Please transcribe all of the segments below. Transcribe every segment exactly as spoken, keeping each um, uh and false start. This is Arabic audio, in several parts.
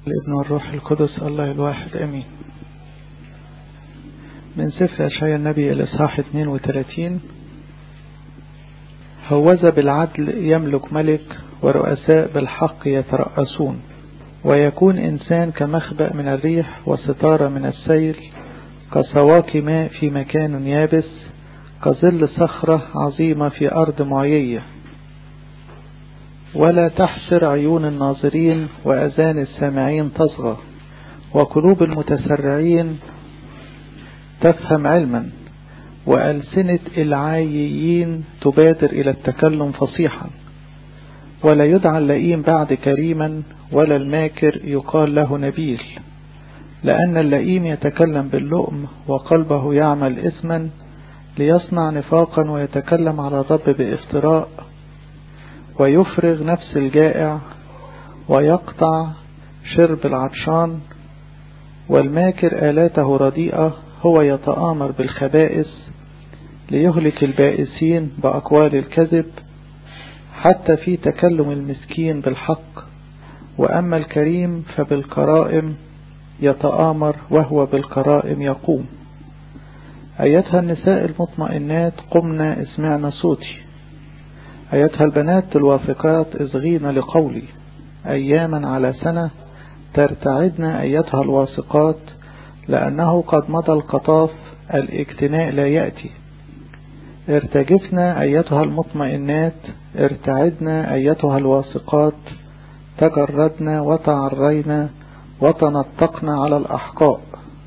الابن والروح القدس الله الواحد امين. من سفر أشعياء النبي الإصحاح اثنين وثلاثين: هوذا بالعدل يملك ملك ورؤساء بالحق يترأسون، ويكون إنسان كمخبأ من الريح وستارة من السيل، كسواقي ماء في مكان يابس، كظل صخرة عظيمة في أرض معيية. ولا تحسر عيون الناظرين وأذان السامعين تصغى، وقلوب المتسرعين تفهم علما، وألسنة العاييين تبادر إلى التكلم فصيحا. ولا يدعى اللئيم بعد كريما، ولا الماكر يقال له نبيل، لأن اللئيم يتكلم باللؤم وقلبه يعمل إثما، ليصنع نفاقا ويتكلم على الرب بافتراء، ويفرغ نفس الجائع ويقطع شرب العطشان. والماكر آلاته رديئة، هو يتآمر بالخبائث ليهلك البائسين بأقوال الكذب، حتى في تكلم المسكين بالحق. وأما الكريم فبالكرائم يتآمر، وهو بالكرائم يقوم. أيتها النساء المطمئنات قمنا اسمعنا صوتي، أيتها البنات الواثقات اصغين لقولي. أياما على سنة ترتعدن أيتها الواثقات، لأنه قد مضى القطاف، الاجتناء لا يأتي. ارتجفنا أيتها المطمئنات، ارتعدنا أيتها الواثقات، تجردنا وتعرينا وتنطقنا على الأحقاء.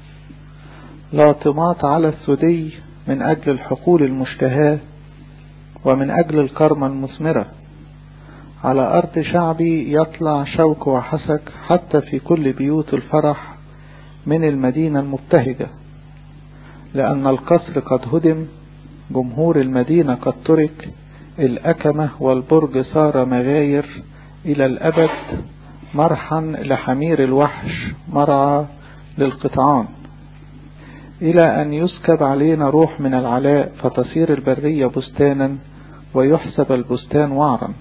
لاطمات على الثدي من أجل الحقول المشتهاة، ومن أجل الكرمة المثمرة. على أرض شعبي يطلع شوك وحسك، حتى في كل بيوت الفرح من المدينة المبتهجة. لأن القصر قد هدم، جمهور المدينة قد ترك، الأكمة والبرج صار مغاير إلى الأبد، مرحا لحمير الوحش، مرعى للقطعان. إلى أن يسكب علينا روح من العلاء، فتصير البرية بستانا، ويحسب البستان وعرا.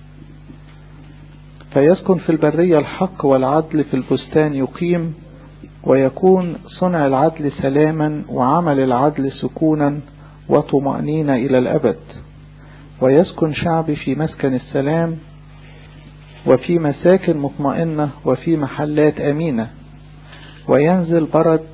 فيسكن في البرية الحق، والعدل في البستان يقيم. ويكون صنع العدل سلاما، وعمل العدل سكونا وطمأنينة إلى الأبد. ويسكن شعبي في مسكن السلام، وفي مساكن مطمئنة، وفي محلات أمينة. وينزل برد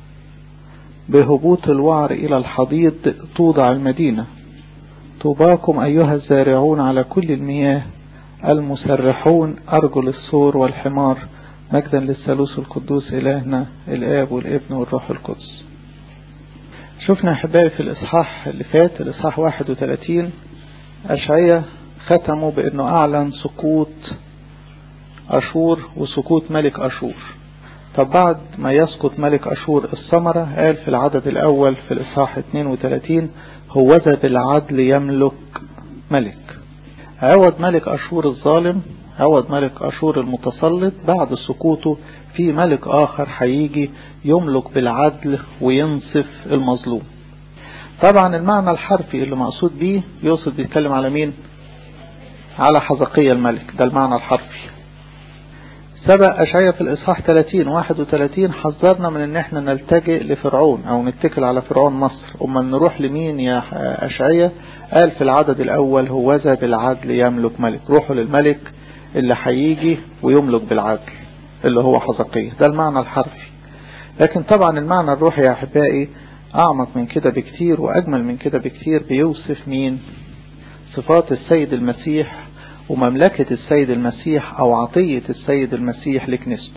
بهبوط الوعر إلى الحضيض، توضع المدينة. طوباكم أيها الزارعون على كل المياه، المسرحون أرجل الثور والحمار. مجدا للثالوث القدوس إلهنا الآب والابن والروح القدس. شفنا أحبائي في الإصحاح اللي فات، الإصحاح واحد وثلاثين، أشعياء ختموا بأنه أعلن سقوط أشور وسقوط ملك أشور. طب بعد ما يسقط ملك أشور الثمرة، قال في العدد الأول في الإصحاح اثنين وثلاثين: هوذا بالعدل يملك ملك. عوض ملك أشور الظالم، عوض ملك أشور المتسلط، بعد سقوطه في ملك آخر هيجي يملك بالعدل وينصف المظلوم. طبعا المعنى الحرفي اللي مقصود بيه يقصد بيتكلم على مين؟ على حزقية الملك، ده المعنى الحرفي. سبق أشعياء في الإصحاح ثلاثين واحد وثلاثين حذرنا من ان احنا نلتجئ لفرعون او نتكل على فرعون مصر. اما نروح لمين يا أشعياء؟ قال في العدد الاول: هوذا بالعدل يملك ملك. روحوا للملك اللي هيجي ويملك بالعدل، اللي هو حزقية. ده المعنى الحرفي. لكن طبعا المعنى الروحي يا أحبائي أعمق من كده بكتير وأجمل من كده بكتير. بيوصف مين؟ صفات السيد المسيح ومملكة السيد المسيح أو عطية السيد المسيح لكنيسته.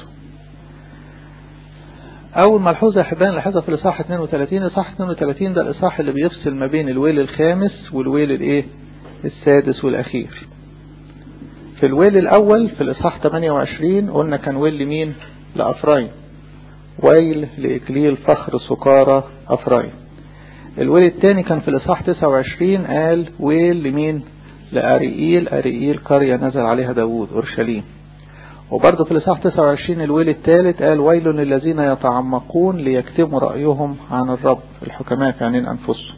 أول ملحوظة يا أحبائي نلاحظها في الإصحاح اثنين وثلاثين. الإصحاح اثنين وثلاثين ده الإصحاح اللي بيفصل ما بين الويل الخامس والويل الإيه؟ السادس والأخير. في الويل الأول في الإصحاح ثمانية وعشرين قلنا كان ويل لمين؟ لأفرايم. ويل لإكليل فخر سكارى أفرايم. الويل الثاني كان في الإصحاح تسعة وعشرين، قال ويل لمين؟ لأريئيل، أريئيل قرية نزل عليها داود أورشليم. وبرضه في الإصحاح تسعة وعشرين الويل الثالث قال ويل للذين يتعمقون ليكتموا رأيهم عن الرب، الحكماء في عينين أنفسهم.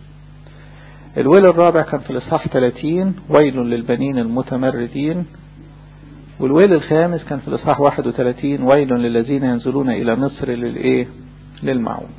الويل الرابع كان في الإصحاح ثلاثين: ويل للبنين المتمردين. والويل الخامس كان في الإصحاح واحد وثلاثين ويل للذين ينزلون إلى مصر للإيه للمعون.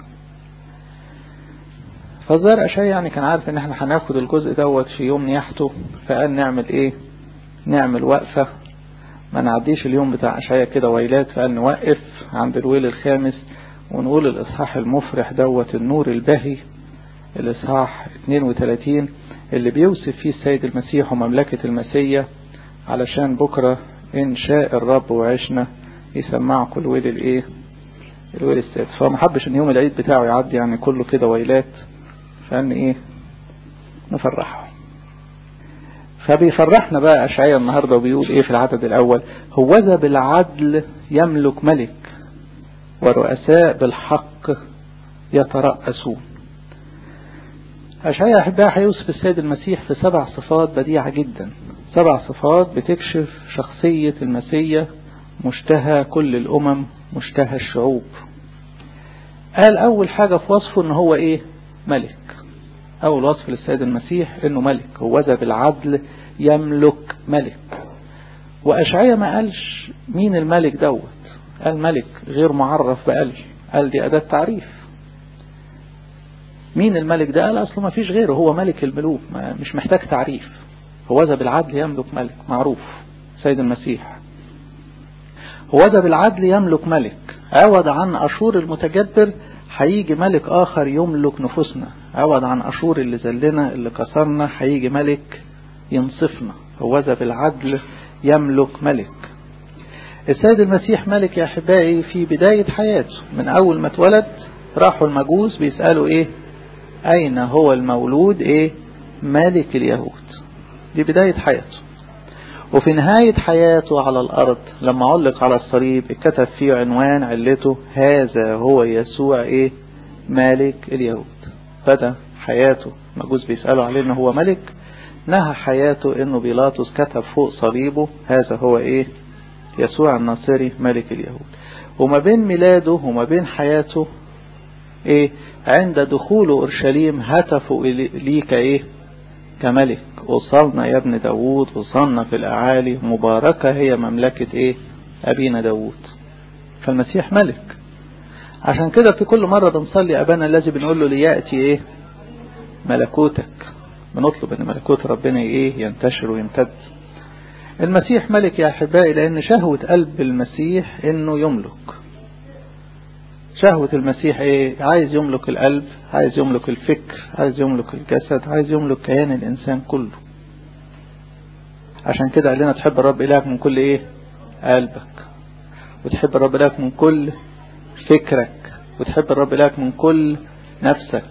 فالظاهر أشعياء يعني كان عارف ان احنا هناخد الجزء دوت في يوم نياحته، فقال نعمل ايه نعمل وقفة ما نعديش اليوم بتاع أشعياء كده ويلات، فقال نوقف عند الويل الخامس ونقول الإصحاح المفرح دوت النور البهي، الإصحاح اثنين وثلاثين اللي بيوصف فيه السيد المسيح ومملكة المسيح، علشان بكرة إن شاء الرب وعشنا يسمعكم الويل الايه الويل السادس. فما حبش ان يوم العيد بتاعه يعدي يعني كله كده ويلات، فان ايه نفرحه. فبيفرحنا بقى أشعياء النهاردة وبيقول ايه في العدد الاول: هوذا بالعدل يملك ملك ورؤساء بالحق يترأسون. أشعياء أحبها هيوصف السيد المسيح في سبع صفات بديعة جدا، سبع صفات بتكشف شخصية المسيح مشتهى كل الأمم مشتهى الشعوب. قال أول حاجة في وصفه إن هو إيه ملك. أول وصف للسيد المسيح إنه ملك، هوذا بالعدل يملك ملك. وأشعياء ما قالش مين الملك دوت، قال ملك غير معرف بقال، قال دي أداة تعريف. مين الملك ده؟ قال أصله ما فيش غيره، هو ملك الملوك، مش محتاج تعريف. هوذا بالعدل يملك ملك، معروف سيد المسيح. هوذا بالعدل يملك ملك، عوض عن أشور المتجبر هيجي ملك آخر يملك نفوسنا، عوض عن أشور اللي زلنا اللي كسرنا هيجي ملك ينصفنا. هوذا بالعدل يملك ملك. السيد المسيح ملك يا أحبائي في بداية حياته، من أول ما اتولد راحوا المجوس بيسألوا إيه أين هو المولود إيه ملك اليهود. دي بداية حياته. وفي نهاية حياته على الأرض لما علق على الصليب اتكتب فيه عنوان علته: هذا هو يسوع إيه ملك اليهود. بدأ حياته مجوس بيسألوا عليه إنه هو ملك، نهى حياته إنه بيلاطس كتب فوق صليبه: هذا هو إيه يسوع الناصري ملك اليهود. وما بين ميلاده وما بين حياته إيه عند دخوله أورشليم هتفوا ليك إيه كملك، وصلنا يا ابن داود، وصلنا في الأعالي، مباركة هي مملكة إيه أبينا داود. فالمسيح ملك. عشان كده في كل مرة بنصلي أبانا الذي بنقول له ليأتي إيه ملكوتك، بنطلب أن ملكوت ربنا إيه ينتشر ويمتد. المسيح ملك يا أحبائي لأن شهوة قلب المسيح إنه يملك. شهوة المسيح إيه عايز يملك القلب، عايز يملك الفكر، عايز يملك الجسد، عايز يملك كيان الإنسان كله. عشان كده قال لنا تحب الرب إلهك من كل إيه قلبك، وتحب الرب إلهك من كل فكرك، وتحب الرب إلهك من كل نفسك.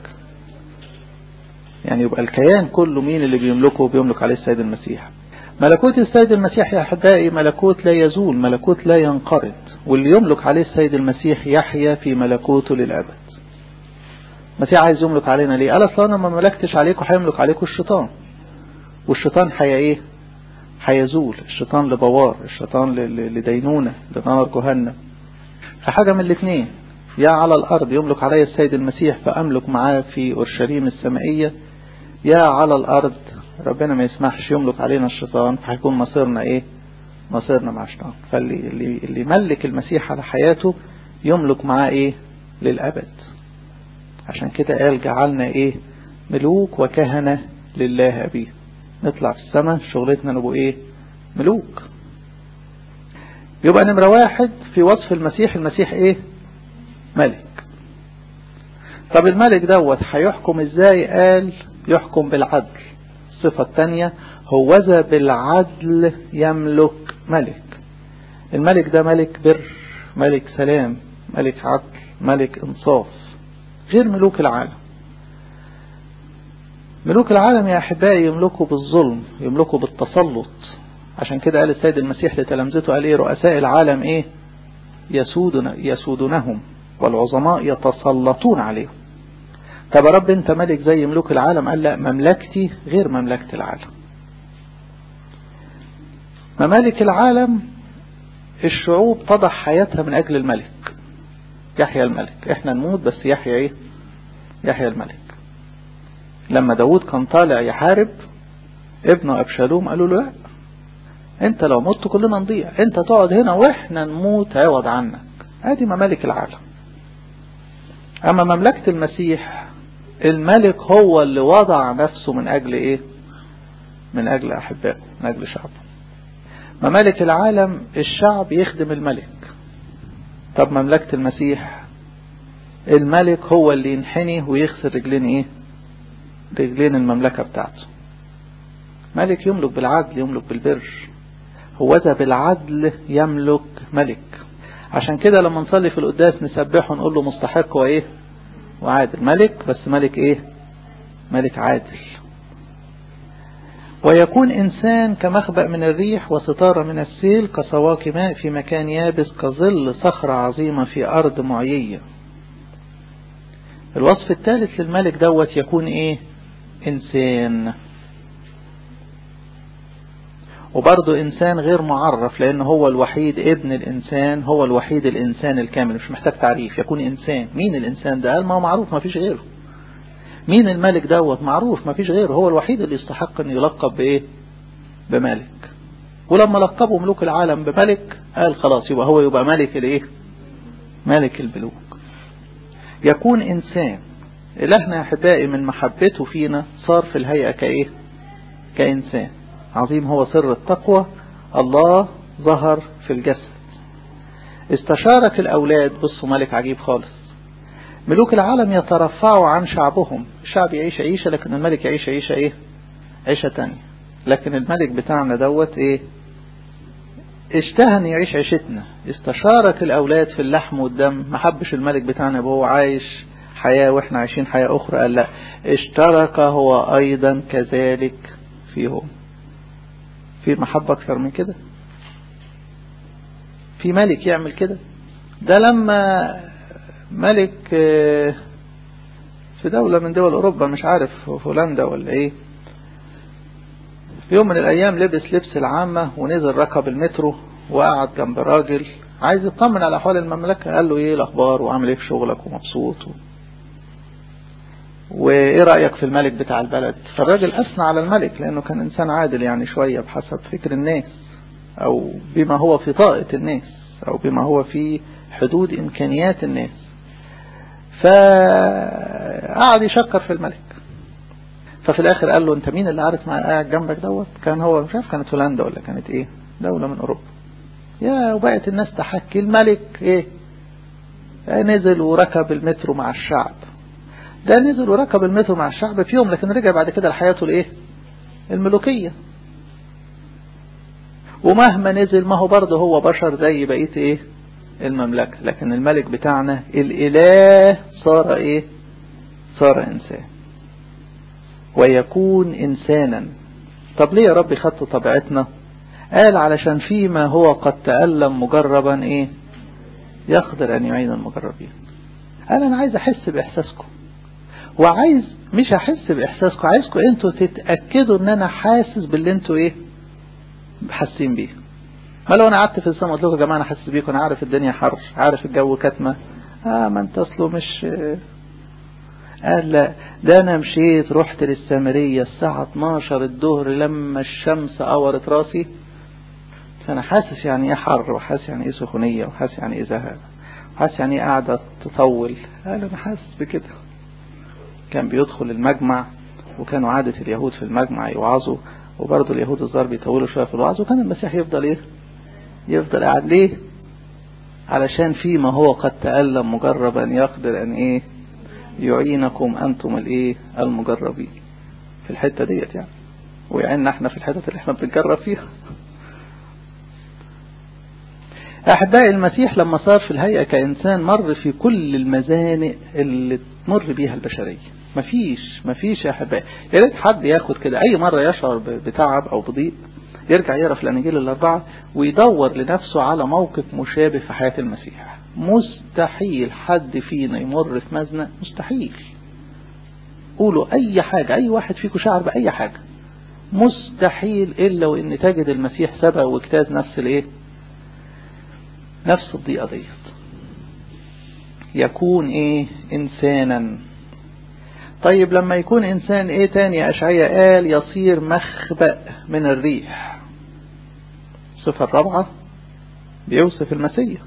يعني يبقى الكيان كله مين اللي بيملكه؟ بيملك عليه السيد المسيح. ملكوت السيد المسيح يا أحبائي ملكوت لا يزول، ملكوت لا ينقرض، واللي يملك عليه السيد المسيح يحيا في ملكوته للأبد. المسيح عايز يملك علينا ليه؟ قال أصلا أنا ما ملكتش عليكم هيملك عليكم الشيطان، والشيطان حيا إيه هيزول. الشيطان لبوار، الشيطان لدينونة لنار جهنم. فحاجة من الاثنين، يا على الأرض يملك علي السيد المسيح فأملك معاه في أورشليم السمائية، يا على الأرض ربنا ما يسمحش يملك علينا الشيطان فهيكون مصيرنا إيه مصيرنا مع الشيطان. فاللي اللي اللي ملك المسيح على حياته يملك معاه إيه للأبد. عشان كده قال جعلنا إيه ملوك وكهنة لله أبيه. نطلع في السماء شغلتنا نبقى إيه ملوك. يبقى نمرة واحد في وصف المسيح، المسيح إيه ملك. طب الملك دوت هيحكم إزاي؟ قال يحكم بالعدل. الصفة الثانية هوذا بالعدل يملك ملك. الملك ده ملك بر، ملك سلام، ملك عدل، ملك انصاف، غير ملوك العالم. ملوك العالم يا أحبائي يملكوا بالظلم، يملكوا بالتسلط. عشان كده قال السيد المسيح لتلامذته قال إيه رؤساء العالم إيه يسودون يسودونهم والعظماء يتسلطون عليهم. طب يا رب انت ملك زي ملوك العالم؟ قال لا، مملكتي غير مملكة العالم. ممالك العالم الشعوب تضع حياتها من أجل الملك، يحيى الملك. احنا نموت بس يحيى ايه يحيى الملك. لما داود كان طالع يحارب ابنه أبشالوم قالوا له لا، انت لو مت كلنا نضيع، انت تقعد هنا واحنا نموت عوض عنك. ادي ممالك العالم. اما مملكة المسيح الملك هو اللي وضع نفسه من اجل ايه؟ من اجل احبائه، من اجل شعبه. ممالك العالم الشعب يخدم الملك. طب مملكة المسيح الملك هو اللي ينحني ويغسل رجلين ايه؟ رجلين المملكة بتاعته. ملك يملك بالعدل، يملك بالبر. هو ذا بالعدل يملك ملك. عشان كده لما نصلي في القداس نسبحه ونقول له مستحق وايه؟ وعادل. ملك، بس ملك ايه؟ ملك عادل. ويكون إنسان كمخبأ من الريح وستارة من السيل، كسواق ماء في مكان يابس، كظل صخرة عظيمة في أرض معيية. الوصف الثالث للملك دوت يكون ايه؟ إنسان. وبرضه إنسان غير معرف، لأنه هو الوحيد ابن الإنسان، هو الوحيد الإنسان الكامل، مش محتاج تعريف. يكون إنسان. مين الإنسان ده؟ قال ما هو معروف، ما فيش غيره. مين الملك دوت؟ معروف، ما فيش غيره. هو الوحيد اللي يستحق أن يلقب بإيه؟ بملك. ولما لقبوا ملوك العالم بملك قال خلاص يبقى هو يبقى ملك الإيه؟ ملك الملوك. يكون إنسان. إلهنا يا أحبائي من محبته فينا صار في الهيئة كإيه؟ كإنسان. عظيم هو سر التقوى، الله ظهر في الجسد. استشارك الأولاد. بصوا ملك عجيب خالص. ملوك العالم يترفعوا عن شعبهم. الشعب يعيش عيشة، لكن الملك يعيش عيشة ايه؟ عيشة تانية. لكن الملك بتاعنا دوت ايه؟ اشتهن يعيش عيشتنا. استشارك الأولاد في اللحم والدم. ما حبش الملك بتاعنا وهو عايش حياة واحنا عايشين حياة أخرى. قال لا، اشترك هو أيضا كذلك فيهم. في محبة أكثر من كده؟ في ملك يعمل كده؟ ده لما ملك في دولة من دول أوروبا، مش عارف هولندا ولا إيه، في يوم من الأيام لبس لبس العامة ونزل ركب المترو وقعد جنب راجل عايز يطمن على أحوال المملكة. قال له إيه الأخبار وعامل إيه في شغلك ومبسوط و... وإيه رأيك في الملك بتاع البلد؟ فالراجل أثنى على الملك لأنه كان إنسان عادل يعني شوية بحسب فكر الناس، أو بما هو في طاقة الناس، أو بما هو في حدود إمكانيات الناس. فقعد يشكر في الملك. ففي الآخر قال له أنت مين اللي عارف معاه قاعد جنبك دوت؟ كان هو مش عارف كانت هولندا ولا كانت إيه، دولة من أوروبا. يا وبقت الناس تحكي الملك إيه؟ نزل وركب المترو مع الشعب. ده نزل وركب المترو مع الشعب في يوم، لكن رجع بعد كده لحياته الإيه؟ الملوكية. ومهما نزل ما هو برضه هو بشر زي بقية إيه؟ المملكة. لكن الملك بتاعنا الإله صار إيه؟ صار إنسان. ويكون إنسانا. طب ليه يا رب خدت طبيعتنا؟ قال علشان فيما هو قد تألم مجربا إيه؟ يقدر أن يعين المجربين. قال أنا عايز أحس بإحساسكم، وعايز مش أحس بإحساسكم، عايزكم أنتوا تتأكدوا أن أنا حاسس باللي أنتوا إيه؟ حاسين بيه. ما لو أنا قعدت في السماء قلت لكم يا جماعة أنا حاسس بيكم، أنا عارف الدنيا حر، عارف الجو كتمة، آه ما أنت أصله مش. قال لا، ده أنا مشيت رحت للسامرية الساعة اتناشر الظهر لما الشمس قورت راسي، فأنا حاسس يعني إيه حر، وحاسس يعني إيه سخونية، وحاسس يعني إيه زهق، وحاسس يعني إيه قاعدة تطول. قال أنا حاسس بكده. كان بيدخل المجمع، وكانوا عادة اليهود في المجمع يوعظوا، وبرضه اليهود الظاهر بيطولوا شوية في الوعظ، وكان المسيح يفضل إيه؟ يفضل قاعد. ليه؟ علشان فيما هو قد تألم مجربا يقدر أن إيه؟ يعينكم أنتم الإيه؟ المجربين. في الحتة ديت يعني، ويعيننا احنا في الحتة اللي احنا بنجرب فيها. أحبائي المسيح لما صار في الهيئة كإنسان مر في كل المزانق اللي تمر بيها البشرية. مفيش مفيش يا أحبائي. يا ريت حد ياخد كده أي مرة يشعر بتعب أو بضيق يرجع يقرأ في الأناجيل الأربعة ويدور لنفسه على موقف مشابه في حياة المسيح. مستحيل حد فينا يمر في مزنق، مستحيل. قولوا أي حاجة، أي واحد فيكم شعر بأي حاجة، مستحيل إلا وإن تجد المسيح سبق واجتاز نفس الإيه؟ نفس الضيقة ديت. يكون إيه؟ إنسانا. طيب لما يكون إنسان إيه تاني؟ أشعياء قال يصير مخبأ من الريح. الصفة الرابعة بيوصف المسيح،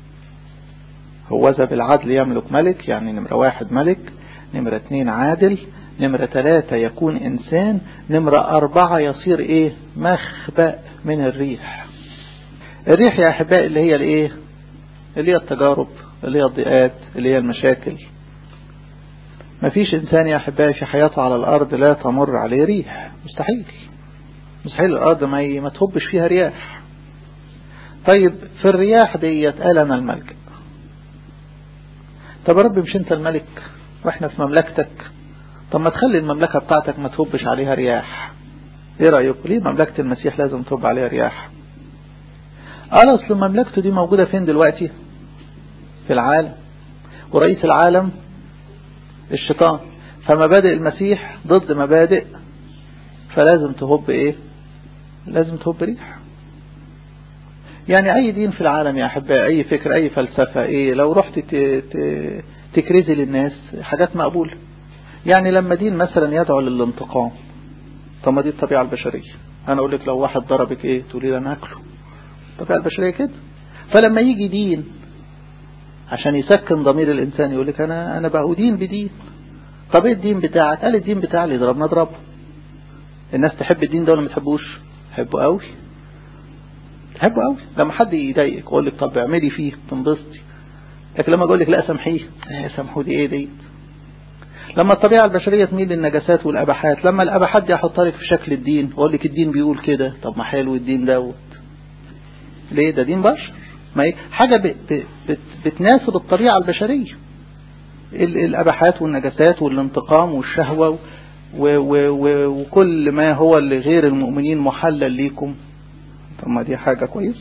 هو ذا بالعدل يملك ملك، يعني نمرة واحد ملك، نمرة اتنين عادل، نمرة ثلاثة يكون إنسان، نمرة أربعة يصير إيه؟ مخبأ من الريح. الريح يا أحبائي اللي هي الإيه؟ اللي هي التجارب، اللي هي الضيقات، اللي هي المشاكل. مفيش إنسان يا أحبائي في حياته على الأرض لا تمر عليه ريح، مستحيل مستحيل الأرض ما ما تهبش فيها رياح. طيب في الرياح ديت قال أنا الملك. طب يا رب مش أنت الملك وإحنا في مملكتك، طب ما تخلي المملكة بتاعتك ما تهبش عليها رياح. إيه رأيكم؟ ليه مملكة المسيح لازم تهب عليها رياح؟ قال أصل مملكته دي موجودة فين دلوقتي؟ في العالم، ورئيس العالم الشيطان، فمبادئ المسيح ضد مبادئ، فلازم تهب إيه؟ لازم تهب ريح. يعني أي دين في العالم يا أحبائي، أي فكر، أي فلسفة، إيه لو رحت تكرزي للناس حاجات مقبولة. يعني لما دين مثلا يدعو للانتقام، طب ما دي الطبيعة البشرية. أنا أقول لك لو واحد ضربك إيه تقولي لي أنا أكله، الطبيعة البشرية كده. فلما يجي دين عشان يسكن ضمير الإنسان يقول لك أنا أنا بأدين بدين. طب إيه الدين بتاعك؟ قال الدين بتاعي اللي يضربنا اضربه. الناس تحب الدين ده ولا ما تحبوش؟ تحبه قوي، تحبه قوي. لما حد يضايقك يقول لك طب اعملي فيه تنبسطي، لكن لما اقول لك لا سامحيه، ايه سامحوا دي ايه دي؟ لما الطبيعة البشرية تميل للنجاسات والأباحات، لما الأباحات دي أحطها لك في شكل الدين وأقول لك الدين بيقول كده، طب ما حلو الدين دوت. ليه؟ ده دين بشر، ما هي حاجة بت بت بتناسب الطبيعة البشرية. الأباحات والنجاسات والانتقام والشهوة و و و وكل ما هو لغير المؤمنين محلل ليكم، طب ما دي حاجة كويس.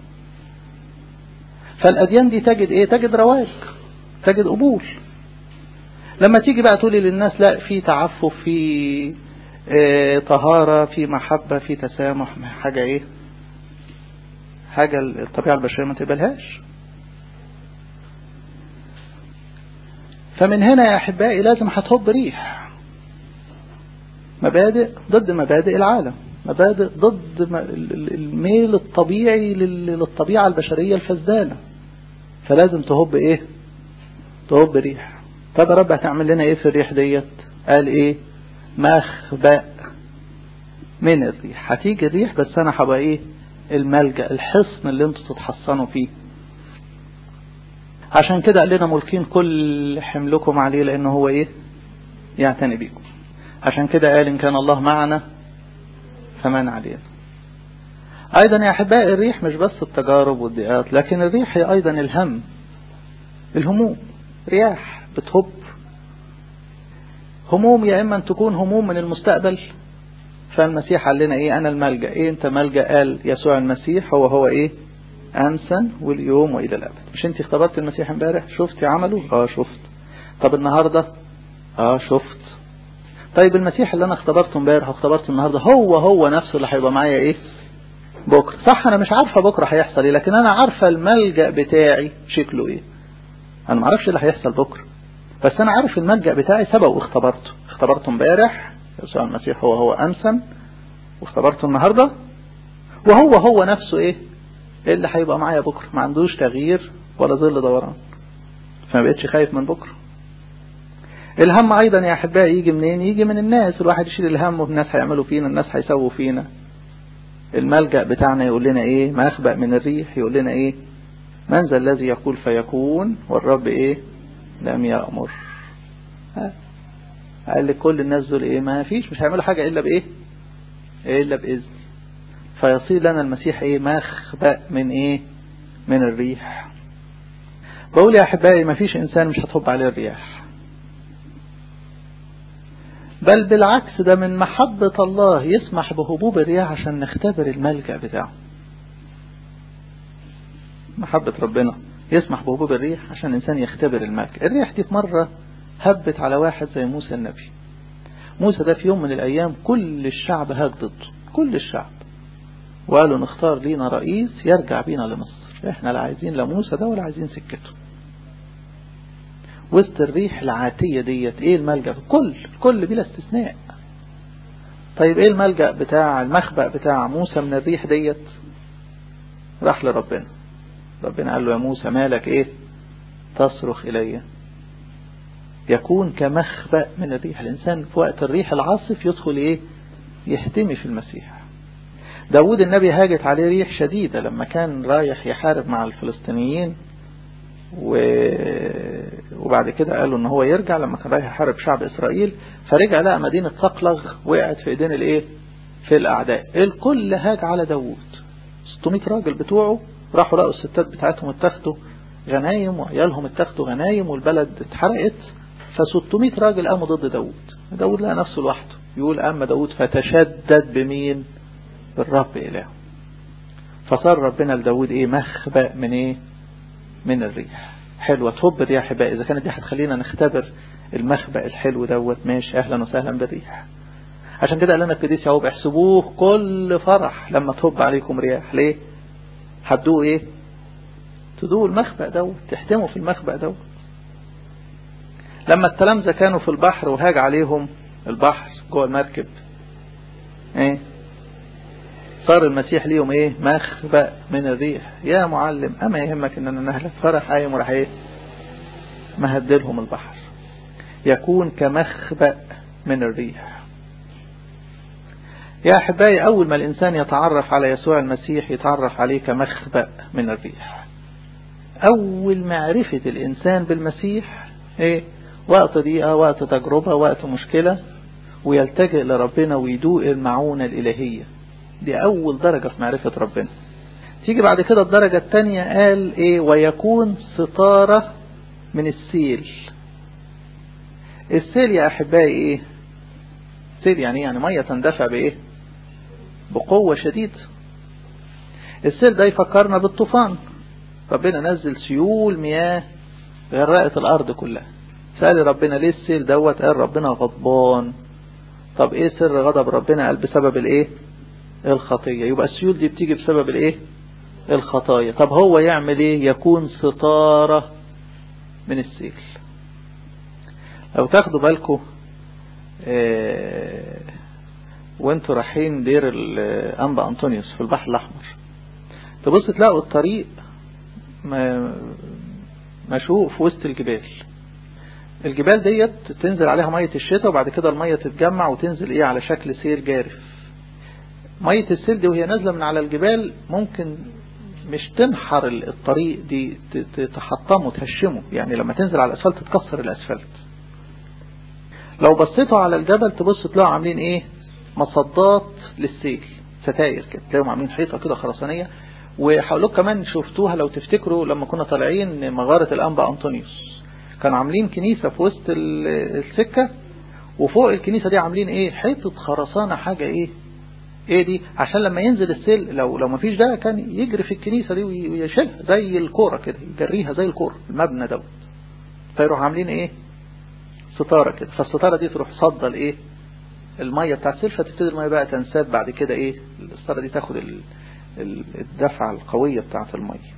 فالأديان دي تجد إيه؟ تجد رواج، تجد قبول. لما تيجي بقى تقولي للناس لا في تعفف، في اه طهارة، في محبة، في تسامح، حاجة إيه؟ حاجة الطبيعة البشرية ما تقبلهاش. فمن هنا يا أحبائي لازم هتهب ريح، مبادئ ضد مبادئ العالم، مبادئ ضد الميل الطبيعي للطبيعة البشرية الفزدانة، فلازم تهب إيه؟ تهب ريح. طب يا رب هتعمل لنا إيه في الريح ديت؟ قال إيه؟ مخبأ من الريح. هتيجي الريح بس أنا هبقى إيه؟ الملجأ، الحصن اللي انتوا تتحصنوا فيه. عشان كده قال لنا ملكين كل حملكم عليه، لأنه هو إيه؟ يعتني بيكم. عشان كده قال إن كان الله معنا فمن علينا. أيضا يا أحبائي الريح مش بس التجارب والضيقات، لكن الريح هي أيضا الهم، الهموم. رياح بتهب، هموم يا إما أن تكون هموم من المستقبل، فالمسيح قال لنا إيه؟ أنا الملجأ. إيه أنت ملجأ؟ قال يسوع المسيح هو هو إيه؟ أمسا واليوم وإلى الأبد. مش أنت اختبرت المسيح امبارح؟ شفتي عمله؟ آه شفت. طب النهاردة؟ آه شفت. طيب المسيح اللي أنا اختبرته امبارح واختبرته النهاردة هو هو نفسه اللي هيبقى معايا إيه؟ بكرة. صح أنا مش عارفة بكرة هيحصل إيه، لكن أنا عارفة الملجأ بتاعي شكله إيه. أنا ما عارفش اللي هيحصل بكرة، بس أنا عارف الملجأ بتاعي سبق واختبرته. اختبرته امبارح يسوع المسيح هو هو أمسا، واختبرته النهاردة وهو هو نفسه إيه اللي هيبقى معايا بكرة. ما عندوش تغيير ولا ظل دوران، فما بقتش خايف من بكرة. الهم أيضا يا أحبائي يجي منين؟ يجي من الناس. الواحد يشيل الهم والناس هيعملوا فينا، الناس هيسووا فينا. الملجأ بتاعنا يقول لنا إيه؟ مخبأ من الريح. يقول لنا إيه؟ من ذا الذي يقول فيكون والرب إيه؟ لم يأمر. قال لك كل الناس دول إيه؟ ما فيش، مش هيعملوا حاجة إلا بإيه؟ إلا بإذن. فيصير لنا المسيح إيه؟ مخبأ من إيه؟ من الريح. بقول يا أحبائي ما فيش إنسان مش هتهب عليه الرياح، بل بالعكس ده من محبة الله يسمح بهبوب الرياح عشان نختبر الملجأ بتاعه. محبة ربنا يسمح بهبوب الريح عشان الإنسان يختبر الملجأ. الريح دي في مرة هبت على واحد زي موسى النبي. موسى ده في يوم من الأيام كل الشعب هاج ضده، كل الشعب، وقالوا نختار لينا رئيس يرجع بينا لمصر، احنا لا عايزين لا موسى ده ولا عايزين سكته. وسط الريح العاتية ديت ايه الملجأ؟ كل كل بلا استثناء. طيب ايه الملجأ بتاع المخبأ بتاع موسى من الريح ديت؟ راح لربنا. ربنا قال له يا موسى مالك ايه تصرخ الي؟ يكون كمخبأ من الريح. الانسان في وقت الريح العاصف يدخل ايه يحتمي في المسيح. داود النبي هاجت عليه ريح شديدة لما كان رايح يحارب مع الفلسطينيين، وبعد كده قالوا ان هو يرجع لما كان رايح يحارب شعب اسرائيل، فرجع لقى مدينة صقلغ وقعت في ايدين الايه في الاعداء. الكل هاج على داود، ستمائة راجل بتوعه راحوا لقوا الستات بتاعتهم اتاخدوا غنايم وعيالهم اتاخدوا غنايم والبلد اتحرقت، فستمائة راجل قاموا ضد داود. داود لقى نفسه لوحده. يقول اما داود فتشدد بمين؟ بالرب إله. فصار ربنا لداود ايه مخبأ من ايه من الريح. حلوة تهب الريح يا احبائي. اذا كانت دي هتخلينا نختبر المخبأ الحلو دوت ماشي، اهلا وسهلا بالريح. عشان كده قال لنا القديس يعقوب احسبوه كل فرح لما تهب عليكم رياح. ليه؟ هتدوقوا ايه؟ تدوقوا المخبأ دوت، تحتموا في المخبأ دوت. لما التلامذة كانوا في البحر وهاج عليهم البحر جوه المركب، ايه صار المسيح ليهم ايه مخبأ من الريح. يا معلم اما يهمك اننا نهلك؟ فرح قايم وراح ايه مهدلهم البحر. يكون كمخبأ من الريح. يا احبائي اول ما الانسان يتعرف على يسوع المسيح يتعرف عليه كمخبأ من الريح. اول معرفة الانسان بالمسيح ايه وقت ضيقة، وقت تجربة، وقت مشكلة، ويلتجئ لربنا ويدوق المعونة الالهية. دي اول درجة في معرفة ربنا. تيجي بعد كده الدرجة الثانية قال ايه ويكون ستارة من السيل. السيل يا احبائي ايه سيل يعني يعني مية تندفع بايه بقوة شديدة. السيل ده يفكرنا بالطوفان. ربنا نزل سيول مياه غرقت الارض كلها. سأل ربنا ليه السيل دوت؟ قال ربنا غضبان. طب ايه سر غضب ربنا؟ قال بسبب الايه الخطية. يبقى السيول دي بتيجي بسبب الايه الخطايا. طب هو يعمل ايه؟ يكون ستارة من السيل. لو تاخدوا بالكم اه وانتوا رايحين دير الانبا انطونيوس في البحر الاحمر، تبص تلاقوا الطريق مشوق في وسط الجبال. الجبال ديت تنزل عليها مية الشتاء وبعد كده المية تتجمع وتنزل ايه على شكل سيل جارف. مية السيل دي وهي نازلة من على الجبال ممكن مش تنحر الطريق دي، تحطمه تهشمه. يعني لما تنزل على الاسفلت تكسر الاسفلت. لو بصيتوا على الجبل تبص تلاقوا عاملين ايه مصدات للسيل، ستاير كده، تلاقوا عاملين حيطة كده خرسانية. وحاولوا كمان شفتوها لو تفتكروا لما كنا طالعين مغارة الانبا انطونيوس، كانوا عاملين كنيسة في وسط السكة، وفوق الكنيسة دي عاملين ايه حيطة خرسانة حاجة ايه ايه دي، عشان لما ينزل السيل لو لو ما فيش ده كان يجري في الكنيسة دي ويشيلها زي الكورة كده، يجريها زي الكورة المبنى دوت. فيروح عاملين ايه ستارة كده، فالستارة دي تروح صدى الايه المية بتاع السيل، فتبتدي المية بقى تنساب بعد كده ايه الستارة دي تاخد الدفعة القوية بتاعة المية.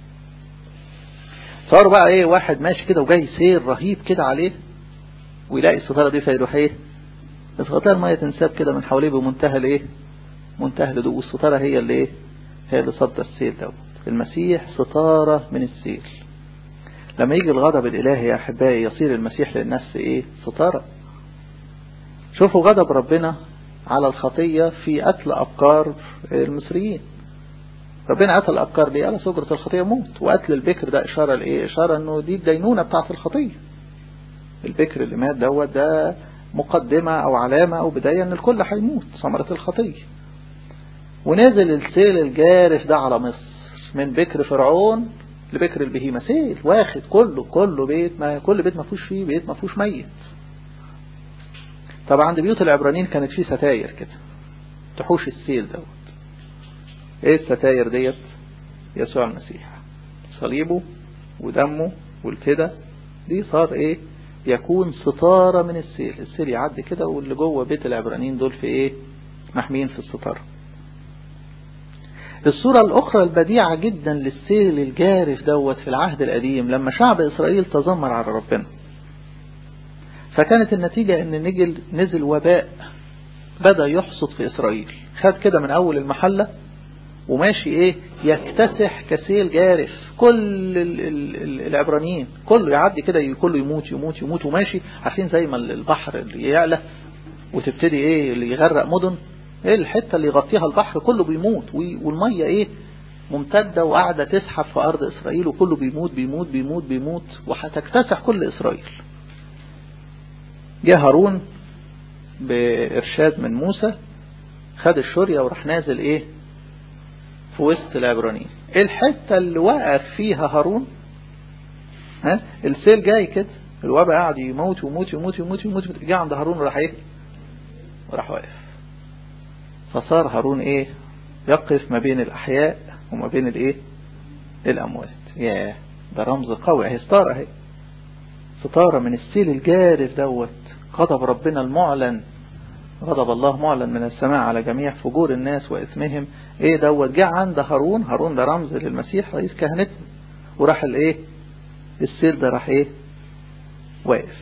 صار بقى ايه واحد ماشي كده وجاي سير رهيب كده عليه ويلاقي الستارة دي فيروح ايه الستارة المية تنساب كده من حواليه بمنتهى الايه منتهى الهدوء. والستارة هي اللي ايه هي اللي صدى السيل دوت. المسيح ستارة من السيل. لما يجي الغضب الالهي يا احبائي يصير المسيح للنفس ايه ستارة. شوفوا غضب ربنا على الخطية في قتل ابكار المصريين. ربنا قتل الابكار دي على سجرة الخطية موت، وقتل البكر ده اشارة لايه؟ اشارة انه دي الدينونة بتاعت الخطية. البكر اللي مات دوت ده مقدمة او علامة او بداية ان الكل هيموت ثمرة الخطية. ونزل السيل الجارف ده على مصر من بكر فرعون لبكر البهيمة. سيل واخد كله كله بيت، ما كل بيت ما فيهوش فيه بيت ما فيهوش ميت. طبعا عند بيوت العبرانيين كانت فيه ستاير كده تحوش السيل دوت. ايه الستاير ديت؟ يسوع المسيح، صليبه ودمه والفدا دي صار ايه يكون ستارة من السيل. السيل يعدي كده واللي جوه بيت العبرانيين دول في ايه محمين في الستارة. الصورة الأخرى البديعة جدا للسيل الجارف دوت في العهد القديم لما شعب إسرائيل تذمر على ربنا، فكانت النتيجة ان نزل نزل وباء بدأ يحصد في إسرائيل. خد كده من أول المحلة وماشي ايه يكتسح كسيل جارف كل العبرانيين، كله يعدي كده كله يموت يموت يموت وماشي. عارفين زي ما البحر اللي يعلى وتبتدي ايه اللي يغرق مدن، ايه الحتة اللي يغطيها البحر كله بيموت، والمية ايه ممتدة وقاعدة تسحب في ارض اسرائيل وكله بيموت بيموت بيموت بيموت وهتكتسح كل اسرائيل. جه هارون بارشاد من موسى خد الشورية وراح نازل ايه في وسط العبرانيين. الحتة اللي وقف فيها هارون ها السيل جاي كده، الوباء قاعد يموت ويموت يموت يموت يموت، جه عند هارون وراح ايه وراح واقف. فصار هارون ايه يقف ما بين الاحياء وما بين الايه الاموات. ياه ده رمز قوي، اهي ستاره اهي ستاره من السيل الجارف دوت، غضب ربنا المعلن، غضب الله معلن من السماء على جميع فجور الناس وإثمهم. ايه دوت جه عند هارون، هارون ده رمز للمسيح رئيس كهنتنا، وراح الايه السيل ده راح ايه واقف.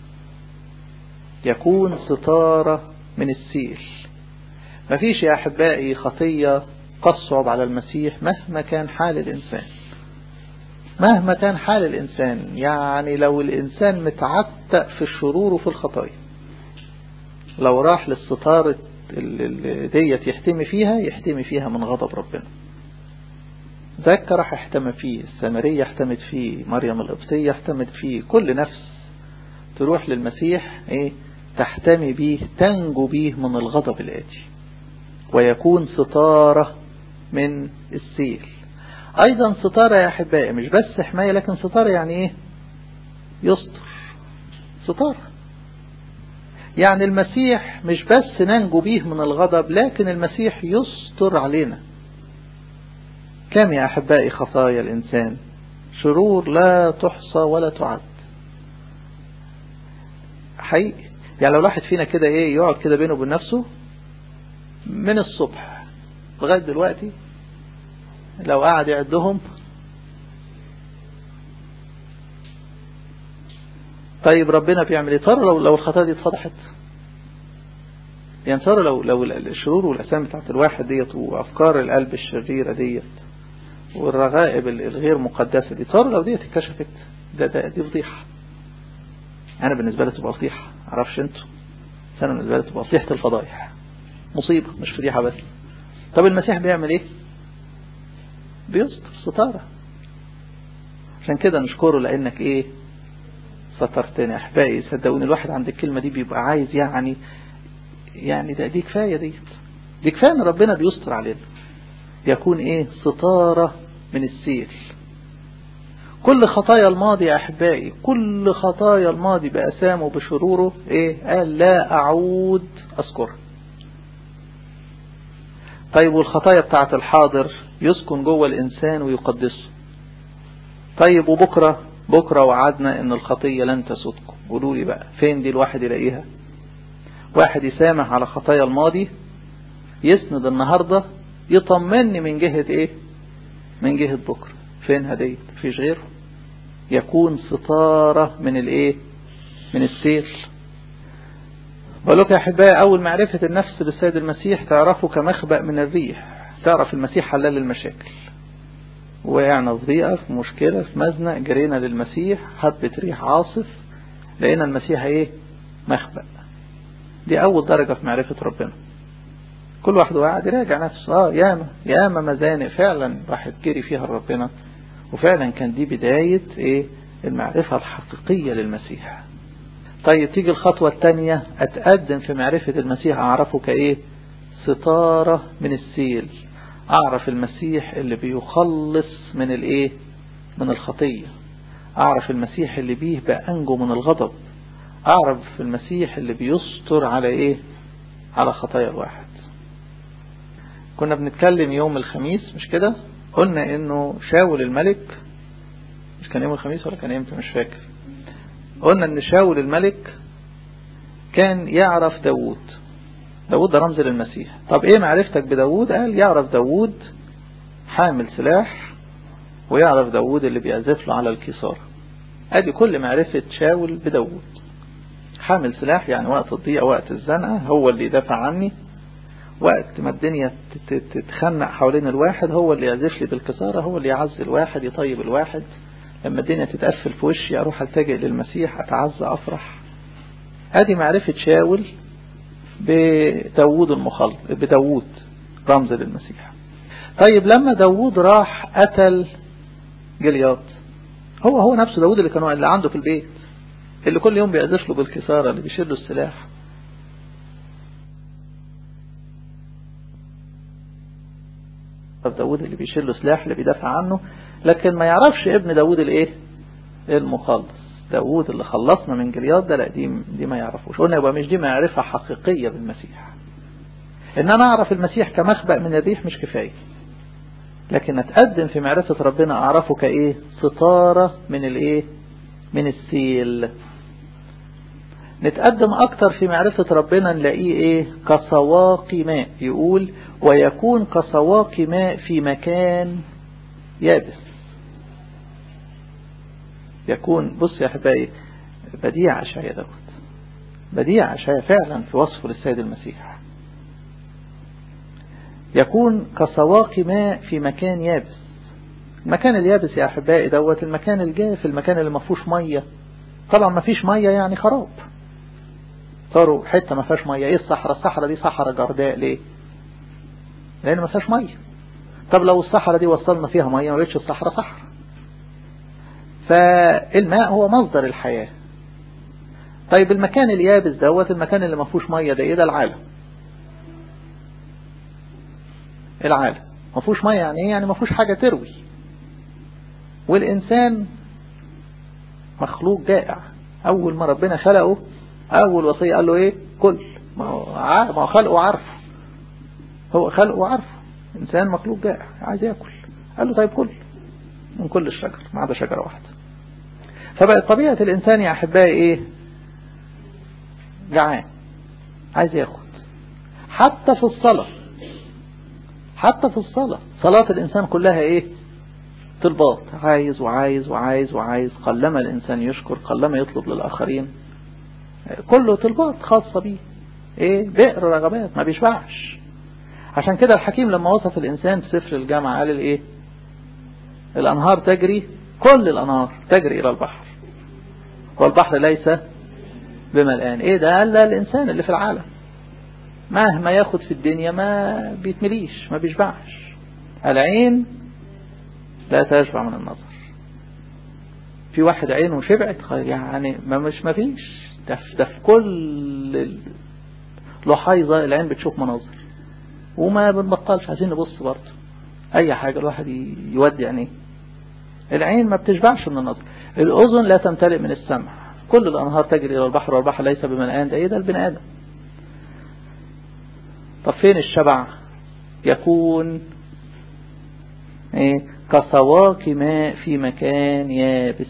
يكون ستارة من السيل. مفيش يا أحبائي خطية تصعب على المسيح مهما كان حال الإنسان، مهما كان حال الإنسان. يعني لو الإنسان متعتق في الشرور وفي الخطايا، لو راح للستارة ديت يحتمي فيها يحتمي فيها من غضب ربنا. ذكر راح احتمى فيه، السامرية احتمت فيه، مريم القبطية احتمت فيه، كل نفس تروح للمسيح ايه تحتمي بيه تنجو بيه من الغضب الآتي. ويكون ستارة من السيل. ايضا ستارة يا احبائي مش بس حماية، لكن ستارة يعني ايه يستر. ستارة يعني المسيح مش بس ننجو بيه من الغضب، لكن المسيح يستر علينا. كم يا أحبائي خطايا الإنسان، شرور لا تحصى ولا تعد حقيقي. يعني لو واحد فينا كده ايه يقعد كده بينه وبين نفسه من الصبح لغاية دلوقتي، لو قعد يعدهم، طيب ربنا بيعمل ايه؟ ترى لو لو الخطايا دي اتفضحت، يعني ترى لو لو الشرور والأسامي بتاعت الواحد ديت وأفكار القلب الشريرة ديت والرغائب الغير مقدسة دي، ترى لو ديت اتكشفت، ده ده دي فضيحة. أنا بالنسبة لي تبقى فضيحة، معرفش انتوا، بس أنا بالنسبة لي تبقى فضيحة الفضايح، مصيبة مش فضيحة بس. طب المسيح بيعمل ايه؟ بيستر ستارة. عشان كده نشكره لأنك ايه سترتني. أحبائي صدقوني الواحد عند الكلمة دي بيبقى عايز يعني يعني ده دي كفاية دي دي كفاية ان ربنا بيستر علينا. يكون ايه ستارة من السيل. كل خطايا الماضي يا أحبائي، كل خطايا الماضي بأسامه وبشروره ايه قال لا أعود أذكرها. طيب والخطايا بتاعت الحاضر يسكن جوه الإنسان ويقدسه. طيب وبكرة بكرة وعدنا ان الخطية لن تسودكم. قولوا لي بقى فين دي الواحد يلاقيها؟ واحد يسامح على خطايا الماضي يسند النهاردة يطمني من جهة ايه من جهة بكرة. فين هديت؟ فيش غيره. يكون ستارة من الايه من السيل. بقولك يا أحبائي أول معرفة النفس بالسيد المسيح تعرفه كمخبأ من الريح. تعرف المسيح حلال المشاكل. وقعنا في ضيقة في مشكلة في مزنق، جرينا للمسيح، حبة ريح عاصف، لقينا المسيح ايه مخبأ. دي أول درجة في معرفة ربنا. كل واحد قاعد يراجع نفسه، اه ياما ياما مزانق فعلا راح تجري فيها ربنا، وفعلا كان دي بداية ايه المعرفة الحقيقية للمسيح. طيب تيجي الخطوة الثانية، اتقدم في معرفة المسيح، اعرفه كايه ستارة من السيل. اعرف المسيح اللي بيخلص من الايه من الخطية. اعرف المسيح اللي بيه بأنجو من الغضب. اعرف المسيح اللي بيستر على ايه على خطايا الواحد. كنا بنتكلم يوم الخميس مش كده، قلنا انه شاول الملك، مش كان يوم الخميس ولا كان امتى مش فاكر، قلنا ان شاول الملك كان يعرف داود. داود ده رمز للمسيح. طب ايه معرفتك بداود؟ قال يعرف داود حامل سلاح، ويعرف داود اللي بيعزف له على الكسار. ادي كل معرفة شاول بداود. حامل سلاح يعني وقت الضيقة وقت الزنقة هو اللي يدافع عني، وقت ما الدنيا تتخنق حوالين الواحد هو اللي يعزف لي بالكسارة، هو اللي يعزي الواحد يطيب الواحد. لما الدنيا تتقفل في وشي أروح ألتجئ للمسيح أتعزى أفرح. هذه معرفة شاول بداود المخلص، بداود رمز للمسيح. طيب لما داود راح قتل جليات، هو هو نفسه داود اللي كانوا اللي عنده في البيت، اللي كل يوم بيعزف له بالكسارة، اللي بيشيل له السلاح. طب داود اللي بيشيل له سلاح اللي بيدافع عنه، لكن ما يعرفش ابن داود الايه المخلص، داود اللي خلصنا من جليات ده، لا دي دي ما يعرفوش. قلنا يبقى مش دي معرفة حقيقية بالمسيح. ان انا اعرف المسيح كمخبأ من الريح مش كفاية، لكن اتقدم في معرفة ربنا اعرفه كايه ستارة من الايه من السيل. نتقدم اكتر في معرفة ربنا نلاقيه ايه كسواقي ماء، يقول ويكون كسواقي ماء في مكان يابس. يكون، بص يا حبايبي، بديع أشعياء دوت، بديع أشعياء فعلا في وصفه للسيد المسيح. يكون كسواقي ماء في مكان يابس. المكان اليابس يا أحبائي دوت المكان الجاف، المكان اللي ما فيهوش مية. طبعا ما فيش مية يعني خراب، صاروا حتة ما فيهاش مية. ايه الصحراء؟ الصحراء دي صحراء جرداء. ليه؟ لأن ما فيهاش مية. طب لو الصحراء دي وصلنا فيها مية ما بقتش الصحراء صحراء. فالماء هو مصدر الحياة. طيب المكان اليابس دوت المكان اللي ما فيهوش مية ده ايه؟ ده العالم. العالم ما فيهوش مية يعني ايه؟ يعني ما فيهوش حاجة تروي. والإنسان مخلوق جائع. أول ما ربنا خلقه أول وصية قال له ايه؟ كل. ما هو خلقه عارفه، هو خلقه وعارفه. إنسان مخلوق جائع عايز يأكل، قال له طيب كل من كل الشجر ما عدا شجرة واحدة. فبقت طبيعة الإنسان يا أحبائي إيه؟ جعان عايز ياخد. حتى في الصلاة، حتى في الصلاة صلاة الإنسان كلها إيه؟ طلبات، عايز وعايز وعايز وعايز. قلما الإنسان يشكر، قلما يطلب للآخرين، كله طلبات خاصة بيه. إيه؟ بئر رغبات ما بيشبعش. عشان كده الحكيم لما وصف الإنسان في سفر الجامعة قال الإيه؟ الأنهار تجري، كل الأنهار تجري إلى البحر والبحر ليس بملآن. إيه ده؟ قال الإنسان اللي في العالم مهما ياخد في الدنيا ما بيتمليش، ما بيشبعش. العين لا تشبع من النظر. في واحد عينه شبعت يعني ما مش ما فيش، ده في كل لحظة العين بتشوف مناظر وما بنبطلش عايزين نبص برضه. أي حاجة الواحد يودي عينيه. العين ما بتشبعش من النظر. الأذن لا تمتلئ من السمع. كل الأنهار تجري إلى البحر والبحر ليس بملآن. ده إيه؟ ده البني آدم. طب فين الشبع؟ يكون إيه؟ كسواقي ماء في مكان يابس.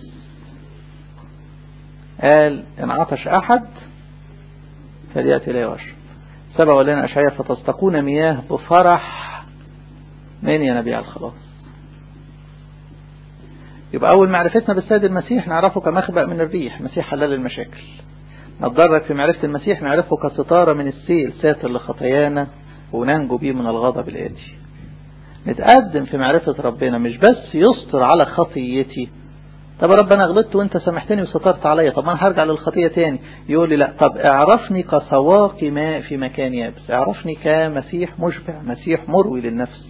قال إن عطش أحد فليأتي إليه واشرب. سبق لنا أشعياء فتستقون مياه بفرح من ينابيع الخلاص. يبقى أول معرفتنا بالسيد المسيح نعرفه كمخبأ من الريح، مسيح حلال المشاكل. نتدرج في معرفة المسيح نعرفه كستارة من السيل ساتر لخطايانا وننجو بيه من الغضب الآتي. نتقدم في معرفة ربنا مش بس يستر على خطيتي. طب رب أنا غلطت وانت سامحتني وسترت عليا، طب أنا هرجع للخطية تاني. يقول لي لا، طب اعرفني كسواقي ماء في مكان يابس. اعرفني كمسيح مشبع، مسيح مروي للنفس.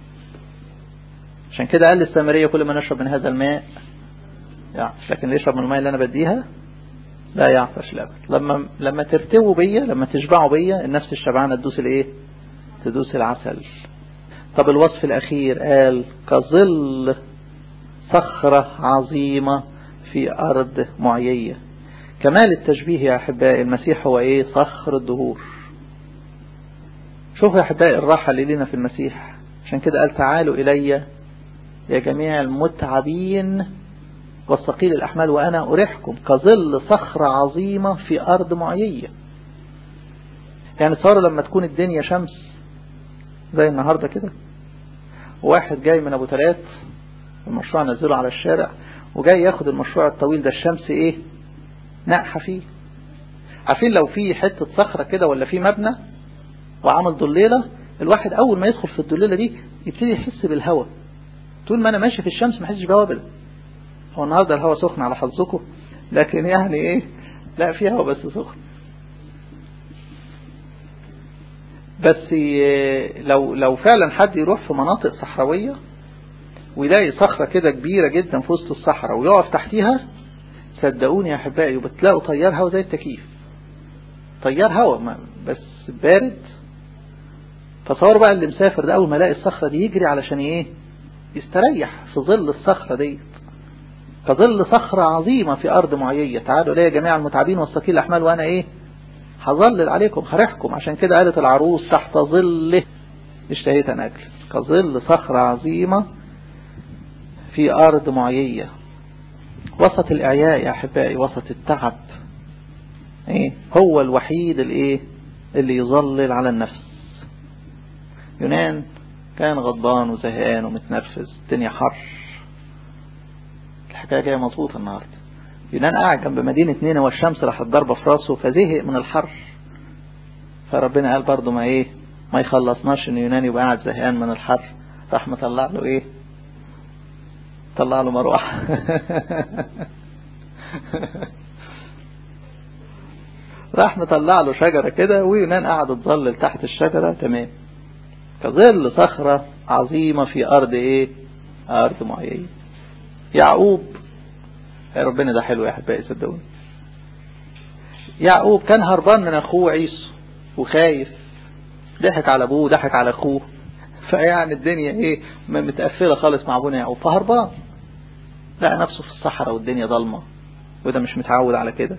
عشان كده قال للسامرية كل ما نشرب من هذا الماء يعطش، لكن اللي يشرب من الماء اللي أنا بديها لا يعطش الأبد. لما لما ترتووا بيا، لما تشبعوا بيا، النفس الشبعانة تدوس الايه؟ تدوس العسل. طب الوصف الأخير قال كظل صخرة عظيمة في أرض معيية. كمال التشبيه يا أحبائي المسيح هو إيه؟ صخر الدهور. شوفوا يا أحبائي الراحة اللي لنا في المسيح. عشان كده قال تعالوا إلي يا جميع المتعبين والثقيل الأحمال وأنا أريحكم. كظل صخرة عظيمة في أرض معيية. يعني صار لما تكون الدنيا شمس زي النهاردة كده، واحد جاي من أبو تلات المشروع نزله على الشارع وجاي ياخد المشروع الطويل ده، الشمس ايه؟ نقحة فيه. عارفين لو في حتة صخرة كده ولا في مبنى وعمل ضليلة، الواحد أول ما يدخل في الضليلة دي يبتدي يحس بالهواء. طول ما أنا ماشي في الشمس ما حسش بهواء أبدا. هو النهاردة الهواء سخن على حظكم، لكن يعني إيه، لا في هواء بس سخن. بس لو لو فعلا حد يروح في مناطق صحراوية ويلاقي صخرة كده كبيرة جدا في وسط الصحراء ويقف تحتيها، صدقوني يا أحبائي وبتلاقوا طيار هواء زي التكييف، طيار هواء بس بارد. تصور بقى اللي مسافر ده أول ما يلاقي الصخرة دي يجري علشان إيه، يستريح في ظل الصخرة دي، كظل صخرة عظيمة في أرض معيية. تعالوا ليه يا جماعة المتعبين والثقيل الأحمال وأنا إيه هظلل عليكم هريحكم. عشان كده قالت العروس تحت ظله اشتهيت أن أجلس، كظل صخرة عظيمة في أرض معيية. وسط الإعياء يا أحبائي، وسط التعب، إيه هو الوحيد الإيه اللي يظلل على النفس. يونان كان غضبان وزهقان ومتنرفز، الدنيا حر، الحكاية جاية مظبوطة النهاردة. يونان قاعد جنب مدينة نينوى والشمس راحت ضربة في راسه فزهق من الحر، فربنا قال برضه ما ايه ما يخلصناش ان يونان يبقى قاعد زهقان من الحر، راح مطلع له ايه، طلع له مروحة راح مطلع له شجرة كده ويونان قاعد تظلل تحت الشجرة تمام، كظل صخرة عظيمة في أرض إيه، أرض معينة. يعقوب يا ربنا ده حلو يا أحبائي صدقوني. يعقوب كان هربان من أخوه عيسو وخايف، ضحك على أبوه ضحك على أخوه، فيعني الدنيا إيه متقفلة خالص مع أبونا يعقوب، فهربان لقى نفسه في الصحراء والدنيا ضلمة وده مش متعود على كده.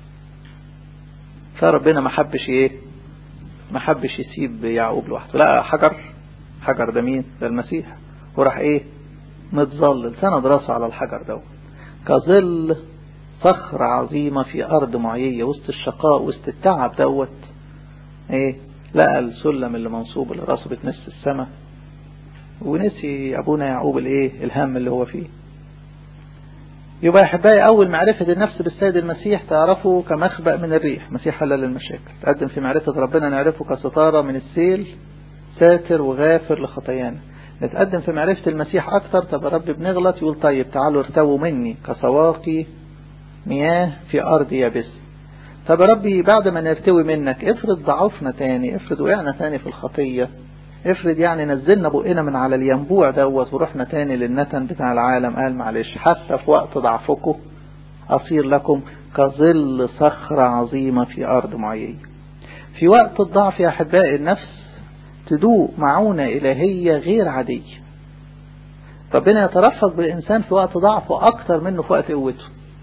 فربنا ما حبش إيه ما حبش يسيب يعقوب لوحده، لقى حجر، حجر ده مين؟ ده المسيح، وراح إيه متظلل سند راسه على الحجر ده كظل صخرة عظيمة في أرض معيية وسط الشقاء وسط التعب دوت. إيه لقى السلم اللي منصوب اللي راسه بتمس السماء، ونسي أبونا يعقوب الإيه الهم اللي هو فيه. يبقى يا أحبائي أول معرفة النفس بالسيد المسيح تعرفه كمخبأ من الريح، مسيح حلل المشاكل. تقدم في معرفة ربنا نعرفه كستارة من السيل ساتر وغافر لخطايانا. نتقدم في معرفة المسيح أكتر، طب يا رب بنغلط، يقول طيب تعالوا ارتووا مني كسواقي مياه في أرض يابسة. طب يا ربي بعد ما نرتوي منك افرض ضعفنا تاني، افرض وقعنا تاني في الخطية، افرض يعني نزلنا بقنا من على الينبوع دوت ورحنا تاني للنتن بتاع العالم. قال معلش حتى في وقت ضعفكم أصير لكم كظل صخرة عظيمة في أرض معينة. في وقت الضعف يا أحبائي النفس تدوق معونة إلهية غير عادية. ربنا يترفق بالإنسان في وقت ضعفه أكتر منه في وقت قوته.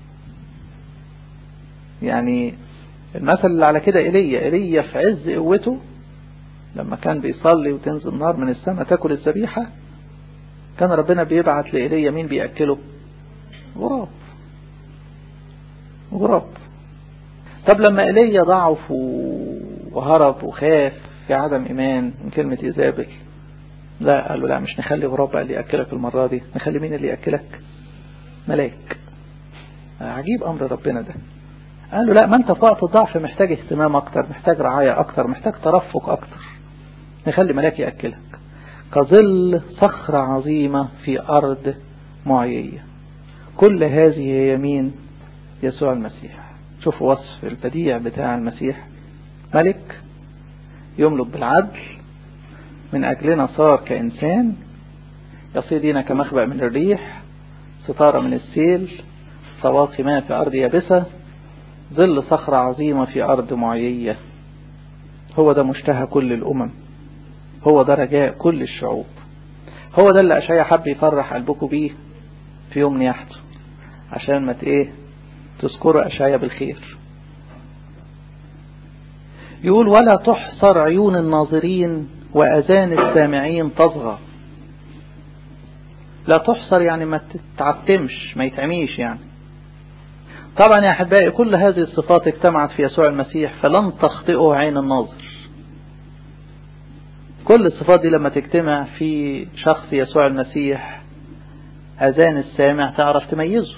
يعني المثل اللي على كده إيليا، إيليا في عز قوته لما كان بيصلي وتنزل نار من السماء تاكل الذبيحة، كان ربنا بيبعت لإيليا مين بيأكله؟ غراب، غراب. طب لما إيليا ضعف وهرب وخاف في عدم إيمان من كلمة إيزابل، لا قال له لا مش نخلي غراب بقى اللي يأكلك المرة دي، نخلي مين اللي يأكلك؟ ملاك. عجيب أمر ربنا ده. قال له لا ما انت في وقت الضعف محتاج اهتمام اكتر، محتاج رعاية اكتر، محتاج ترفق اكتر، نخلي ملاك يأكلك كظل صخرة عظيمة في ارض معيية. كل هذه هي يمين يسوع المسيح. شوفوا وصف البديع بتاع المسيح، ملك يملك بالعدل، من اجلنا صار كإنسان، يصيدنا كمخبأ من الريح، ستارة من السيل، سواقي ماء في ارض يابسة، ظل صخرة عظيمة في أرض معيية. هو ده مشتهى كل الأمم، هو ده رجاء كل الشعوب، هو ده اللي أشعيا حب يفرح قلبكم بيه في يوم نياحته، عشان ما ايه تذكروا أشعيا بالخير. يقول ولا تحصر عيون الناظرين وأذان السامعين تصغى. لا تحصر يعني ما تتعتمش، ما يتعميش يعني. طبعا يا أحبائي كل هذه الصفات اجتمعت في يسوع المسيح فلن تخطئه عين الناظر. كل الصفات دي لما تجتمع في شخص يسوع المسيح أذان السامع تعرف تميزه.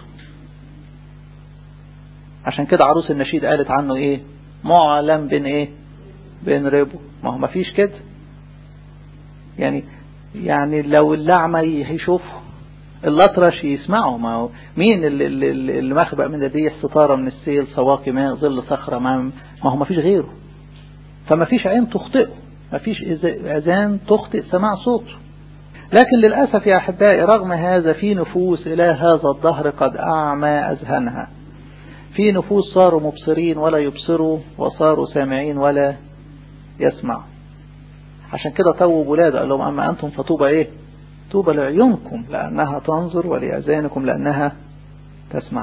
عشان كده عروس النشيد قالت عنه ايه؟ معلم بين ايه؟ بنربه. ما هو ما فيش كده يعني يعني لو الأعمى هيشوفه الأطرش يسمعه. ما هو مين اللي, اللي, اللي مخبأ من الريح ستارة من السيل سواقي ماء ظل صخرة. ما هو ما فيش غيره. فما فيش عين تخطئه، ما فيش أذان تخطئ سماع صوته. لكن للأسف يا أحبائي رغم هذا في نفوس إلى هذا الدهر قد أعمى أذهانها. في نفوس صاروا مبصرين ولا يبصروا، وصاروا سامعين ولا يسمعوا. عشان كده طوب ولاده قال لهم أما أنتم فطوبى إيه؟ طوبى لعيونكم لأنها تنظر ولأذانكم لأنها تسمع.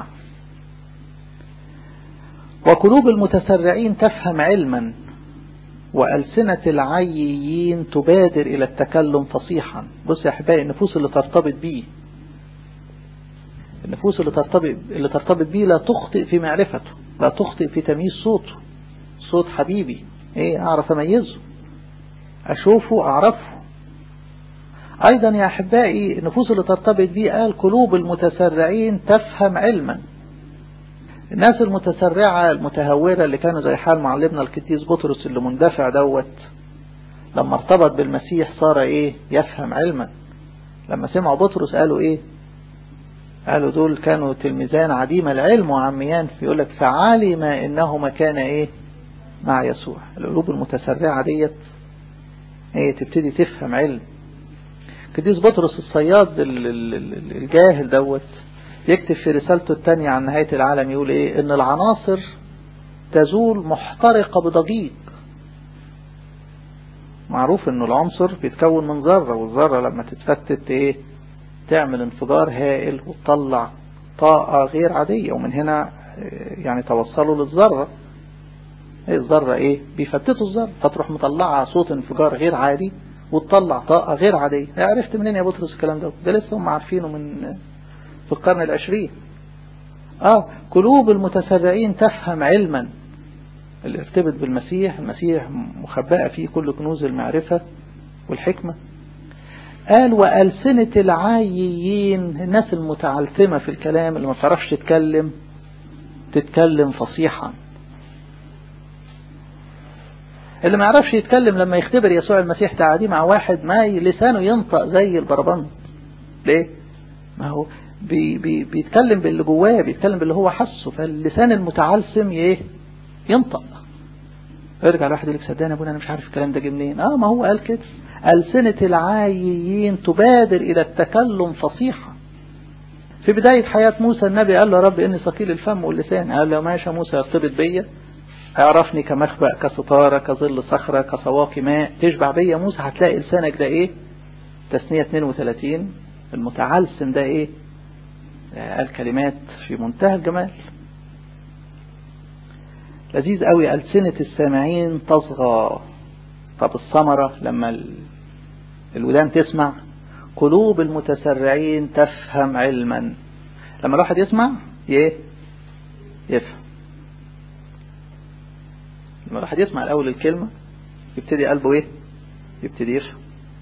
وقلوب المتسرعين تفهم علما، وألسنة العييين تبادر إلى التكلم فصيحا. بص يا أحبائي النفوس اللي ترتبط بيه، النفوس اللي ترتبط اللي ترتبط بيه لا تخطئ في معرفته، لا تخطئ في تمييز صوته. صوت حبيبي ايه اعرف اميزه، اشوفه اعرفه. ايضا يا احبائي النفوس اللي ترتبط بيه قال قلوب المتسرعين تفهم علما. الناس المتسرعة المتهورة اللي كانوا زي حال معلمنا القديس بطرس اللي مندفع دوت، لما ارتبط بالمسيح صار ايه يفهم علما. لما سمعوا بطرس قالوا ايه؟ قالوا دول كانوا تلميذان عديم العلم وعميان. يقول لك فعلم انهما كان ايه مع يسوع. القلوب المتسرعة ديت ايه تبتدي تفهم علم. قديس بطرس الصياد الجاهل دوت يكتب في رسالته الثانية عن نهاية العالم يقول ايه؟ ان العناصر تزول محترقة بضجيج. معروف انه العنصر بيتكون من ذرة، والذرة لما تتفتت ايه تعمل انفجار هائل وتطلع طاقة غير عادية. ومن هنا يعني توصلوا للذرة. الذرة ايه بيفتتوا الذرة فتروح مطلعها صوت انفجار غير عادي وتطلع طاقة غير عادية. عرفت منين يا بطرس الكلام ده؟ ده لسه هم عارفينه من في القرن العشرين. اه قلوب المتسرعين تفهم علما. اللي ارتبط بالمسيح، المسيح مخبأة فيه كل كنوز المعرفة والحكمة. قال وألسنة العايين، الناس المتعلثمة في الكلام اللي ما تعرفش تتكلم تتكلم فصيحا. اللي ما يعرفش يتكلم لما يختبر يسوع المسيح تعادي مع واحد ما لسانه ينطق زي البربند. ليه؟ ما هو بي بي بيتكلم باللي جواه، بيتكلم باللي هو حسه. فاللسان المتعلثم ايه ينطق. ارجع الواحد يقول لك صدقني يا ابونا انا مش عارف الكلام ده جه منين. اه ما هو قال كده ألسنة العايين تبادر إلى التكلم فصيحا. في بداية حياة موسى النبي قال له رب إني ثقيل الفم واللسان. قال له ماشي موسى ارتبط بيا، اعرفني كمخبأ كستارة كظل صخرة كسواقي ماء، تشبع بيا موسى هتلاقي لسانك ده ايه. تثنية اثنين وثلاثين المتعلسم ده ايه قال كلمات في منتهى الجمال. لذيذ قوي. ألسنة السامعين تصغى. طب الثمرة لما الودان تسمع. قلوب المتسرعين تفهم علما. لما الواحد يسمع ايه يفهم. لما الواحد يسمع الأول الكلمة يبتدي قلبه ايه يبتدي يفهم.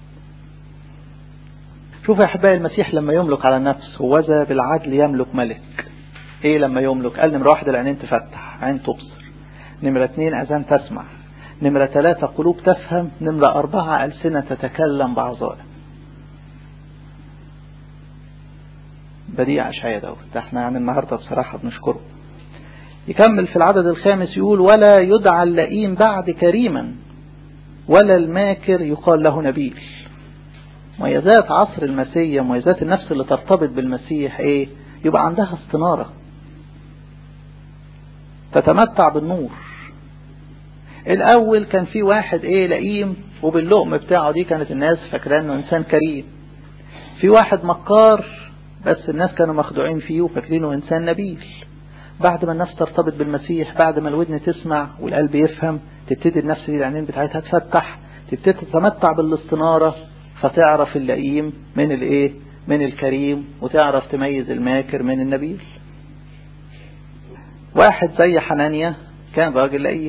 شوف يا أحبائي المسيح لما يملك على النفس وذا بالعدل يملك ملك. ايه لما يملك؟ قال نمرة واحد العينين تفتح عين تبصر، نمرة اثنين أذان تسمع، نمرة ثلاثة قلوب تفهم، نمرة أربعة ألسنة تتكلم بعظائم. بديع أشعياء دوت. احنا يعني النهاردة بصراحة بنشكره. يكمل في العدد الخامس يقول ولا يدعى اللئيم بعد كريما ولا الماكر يقال له نبيل. مميزات عصر المسيح، مميزات النفس اللي ترتبط بالمسيح ايه؟ يبقى عندها استنارة، تتمتع بالنور. الاول كان في واحد ايه لئيم وباللقم بتاعه دي كانت الناس فاكراه انه انسان كريم. في واحد مكار بس الناس كانوا مخدوعين فيه وفاكرينه انسان نبيل. بعد ما النفس ترتبط بالمسيح، بعد ما الودن تسمع والقلب يفهم، تبتدي النفس دي العينين بتاعتها تفتح، تبتدي تتمتع بالاستنارة، فتعرف اللئيم من الايه من الكريم، وتعرف تميز الماكر من النبيل. واحد زي حنانيا كان راجل لئيم.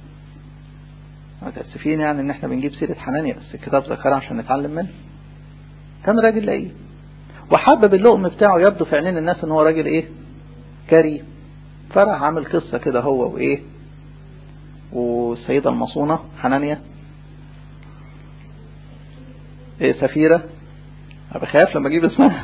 متأسفين يعني ان احنا بنجيب سيرة حنانيا بس الكتاب ذكرها عشان نتعلم منه. كان راجل لئيم وحبب اللقم بتاعه يبدو في عينين الناس ان هو راجل ايه كريم. فرح عامل قصة كده هو وايه والسيدة المصونة حنانيا، إيه سفيرة، بخاف لما اجيب اسمها.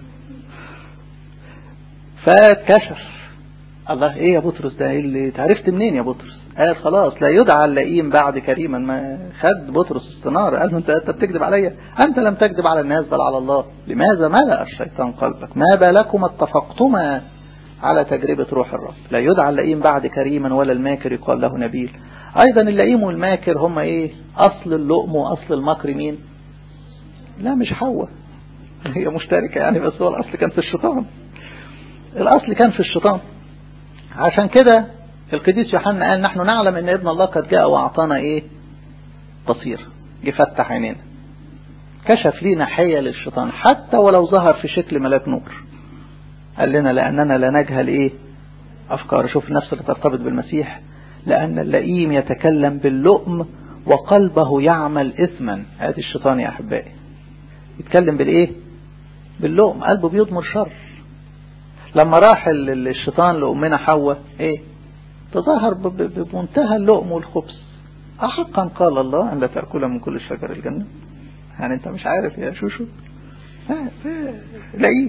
فاتكشف، الله ايه يا بطرس ده، ايه اللي تعرفت منين يا بطرس؟ قال خلاص لا يدعى اللئيم بعد كريما. ما خد بطرس استنار، قال له انت انت بتكذب عليا، انت لم تكذب على الناس بل على الله. لماذا ملأ الشيطان قلبك؟ ما بالكم اتفقتما على تجربة روح الرب. لا يدعى اللئيم بعد كريما ولا الماكر يقال له نبيل. ايضا اللئيم والماكر هم ايه؟ اصل اللؤم واصل المكر مين؟ لا مش حواء، هي مشتركة يعني، بس هو الاصل كان في الشيطان. الاصل كان في الشيطان. عشان كده القديس يوحنا قال نحن نعلم ان ابن الله قد جاء واعطانا ايه؟ بصير، جه فتح عينينا، كشف لينا حيل الشيطان حتى ولو ظهر في شكل ملاك نور. قال لنا لاننا لا نجهل ايه؟ افكار. شوف النفس اللي ترتبط بالمسيح، لان اللئيم يتكلم باللؤم وقلبه يعمل اثما. ادي الشيطان يا احبائي، يتكلم بالايه؟ باللؤم، قلبه بيضمر شر. لما راح الشيطان لأمنا حواء ايه؟ تظاهر بمنتهى اللؤم والخبث. أحقا قال الله أن لا تأكل من كل شجر الجنة؟ يعني أنت مش عارف يا شوشو؟ لاقيه.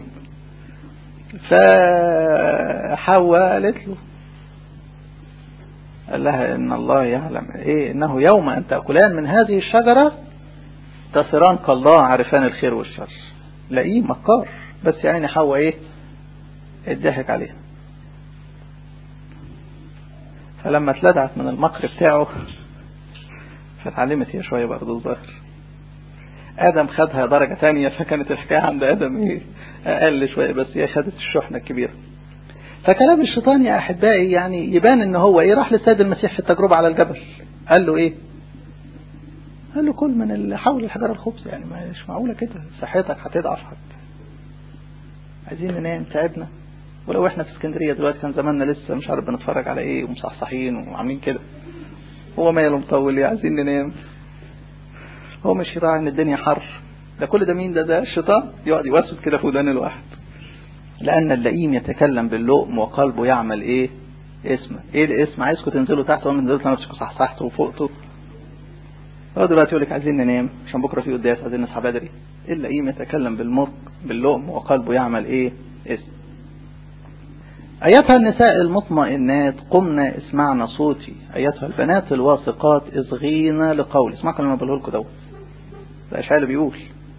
فحواء قالت له، قال لها إن الله يعلم إيه؟ إنه يوم أن تأكلان من هذه الشجرة تصيران كالله عارفان الخير والشر. لاقيه مكار، بس يعني حواء إيه؟ اتضحك عليها. فلما اتلدعت من المكر بتاعه فتعلمت هي شوية برضو الظاهر. آدم خدها درجة تانية، فكانت الحكاية عند آدم ايه؟ أقل شوية، بس هي خدت الشحنة الكبيرة. فكلام الشيطان يا أحبائي يعني يبان ان هو ايه؟ راح للسيد المسيح في التجربة على الجبل، قال له ايه؟ قال له كل من اللي حول الحجر الخبز. يعني مش معقولة كده، صحتك هتضعف حتى، عايزين ننام، تعبنا. ولو احنا في اسكندرية دلوقتي كان زماننا لسه مش عارف بنتفرج على ايه ومصحصحين وعاملين كده. هو ماله مطول ليه؟ عايزين ننام. هو مش راعي ان الدنيا حر. ده كل ده مين؟ ده ده الشيطان يقعد يوسوس كده في ودان الواحد. لان اللئيم يتكلم باللؤم وقلبه يعمل ايه؟ اسمه. ايه الاسم؟ عايزكم تنزلوا تحت وما نزلتوا نفسكم صحصحتوا وفوقتوا. هو دلوقتي يقول لك عايزين ننام عشان بكره في قداس، عايزين نصحى بدري. اللئيم يتكلم بالمرق باللؤم وقلبه يعمل ايه؟ اسم. أيتها النساء المطمئنات قمنا اسمعنا صوتي، أيتها البنات الواثقات اصغينا لقولي. اسمعوا لما بقوله لكم دوت، ده أشعياء اللي بيقول.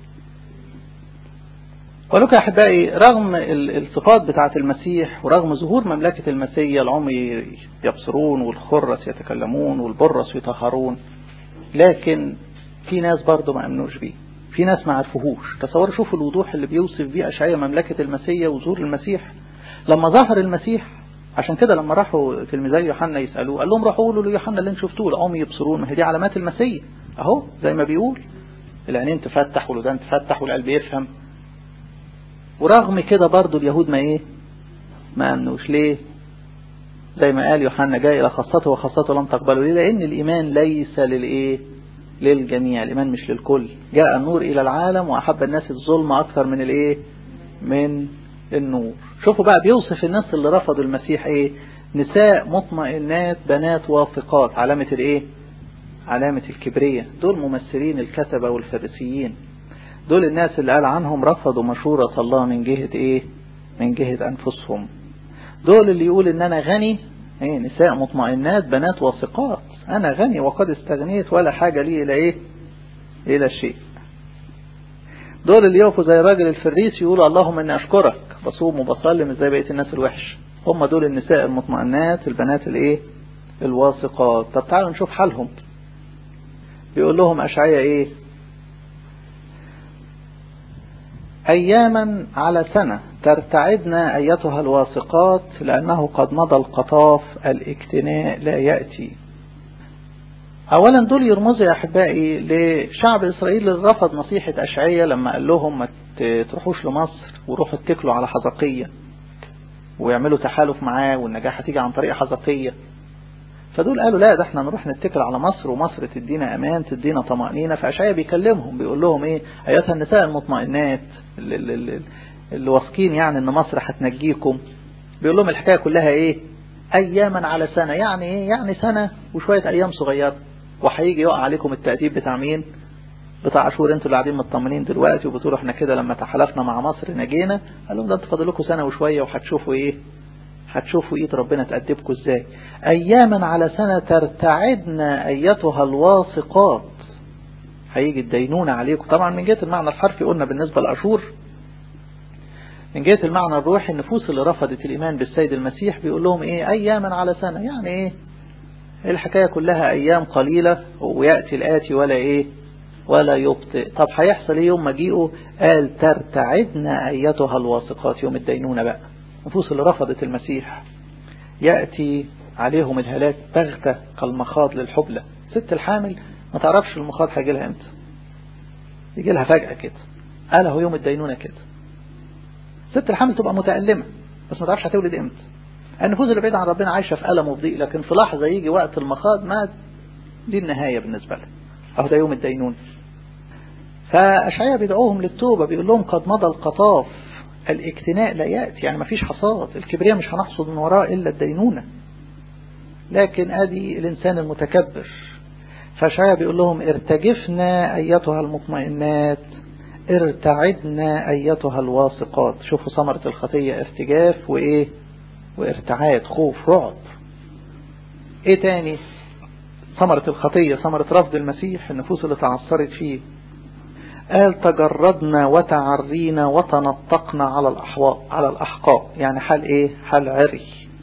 ولك يا أحبائي، رغم الصفات بتاعة المسيح ورغم ظهور مملكة المسيح، العمي يبصرون والخرس يتكلمون والبرص يطهرون، لكن في ناس برضو ما أمنوش بيه، في ناس ما عرفوهوش. تصوروا شوفوا الوضوح اللي بيوصف بيه أشعياء مملكة المسيح وظهور المسيح لما ظهر المسيح. عشان كده لما راحوا تلميذي يوحنا يسألوه قال لهم روحوا قولوا ليوحنا اللي انتم شفتوه، العمي يبصرون، ما هي دي علامات المسيح اهو زي ما بيقول، العينين تفتح والودان تفتح والقلب يفهم. ورغم كده برضو اليهود ما ايه؟ ما امنوش. ليه؟ زي ما قال يوحنا جاء الى خاصته وخاصته لم تقبلوا. ليه؟ لان الايمان ليس للايه؟ للجميع. الايمان مش للكل. جاء النور الى العالم واحب الناس الظلم اكثر من الايه؟ من النور. شوفوا بقى بيوصف الناس اللي رفضوا المسيح ايه؟ نساء مطمئنات بنات واثقات. علامة الايه؟ علامة الكبرية. دول ممثلين الكتبة والفريسيين، دول الناس اللي قال عنهم رفضوا مشورة الله من جهة ايه؟ من جهة انفسهم. دول اللي يقول ان انا غني، ايه؟ نساء مطمئنات بنات واثقات، انا غني وقد استغنيت ولا حاجة لي الى ايه؟ الى شيء. دول اللي يقفوا زي الراجل الفريسي يقولوا اللهم اني اشكرك بصوم وبصلي مش زي بقيه الناس الوحش. هم دول النساء المطمئنات البنات الايه؟ الواثقات. طب تعالوا نشوف حالهم. بيقول لهم اشعياء ايه؟ اياما على سنة ترتعدنا ايتها الواثقات لانه قد مضى القطاف الاكتناء لا يأتي. اولا دول يرمزوا يا احبائي لشعب اسرائيل اللي رفض نصيحة اشعياء لما قال لهم ما تروحوش لمصر وروحوا اتكلوا على حزقية ويعملوا تحالف معاه والنجاح هتيجي عن طريق حزقية. فدول قالوا لا، ده احنا نروح نتكل على مصر ومصر تدينا امان تدينا طمأنينة. فاشعياء بيكلمهم بيقول لهم ايه؟ ايتها النساء المطمئنات اللي, اللي, اللي واثقين يعني ان مصر هتنجيكم. بيقول لهم الحكاية كلها ايه؟ أياما على سنة. يعني إيه؟ يعني سنة وشوية أيام صغيرة، وهيجي يقع عليكم التأديب بتاع مين؟ بتاع أشور. انتوا اللي قاعدين مطمنين دلوقتي وبتقولوا احنا كده لما تحالفنا مع مصر نجينا. قال لهم ده انتوا فاضل لكم سنة وشوية وهتشوفوا ايه؟ هتشوفوا ايد ربنا تأدبكم ازاي. أياما على سنة ترتعدن أيتها الواثقات. هيجي الدينونة عليكم. طبعا من جهة المعنى الحرفي قلنا بالنسبة لأشور. من جهة المعنى الروحي النفوس اللي رفضت الإيمان بالسيد المسيح بيقول لهم ايه؟ أياما على سنة. يعني ايه؟ الحكاية كلها أيام قليلة ويأتي الآتي ولا ايه؟ ولا يبطئ. طب هيحصل ايه يوم مجيئه؟ قال ترتعدن أيتها الواثقات. يوم الدينونة بقى النفوس اللي رفضت المسيح يأتي عليهم الهلاك بغتة كالمخاض للحبلة. ست الحامل ما تعرفش المخاض هيجي لها امتى، يجي لها فجأة كده. قال هو يوم الدينونة كده. ست الحامل تبقى متألمة بس ما تعرفش هتولد امتى. النفوس اللي بعيدة عن ربنا عايشة في ألم وضيق، لكن في لحظة يجي وقت المخاض ما دي النهاية بالنسبة لها. اهو ده يوم الدينونة. فأشعياء بيدعوهم للتوبة، بيقول لهم قد مضى القطاف، الاكتناء لا يأتي. يعني ما فيش حصاد، الكبرياء مش هنحصد من وراء إلا الدينونة. لكن ادي الإنسان المتكبر. فأشعياء بيقول لهم ارتجفنا أيتها المطمئنات، ارتعدنا أيتها الواثقات. شوفوا ثمرة الخطية ارتجاف وإيه؟ وارتعاد، خوف، رعب. إيه تاني؟ ثمرة الخطية ثمرة رفض المسيح، النفوس اللي تعثرت فيه. قال تجردنا وتعرينا وتنطقنا على الأحواء على الأحقاء. يعني حال إيه؟ حال عري.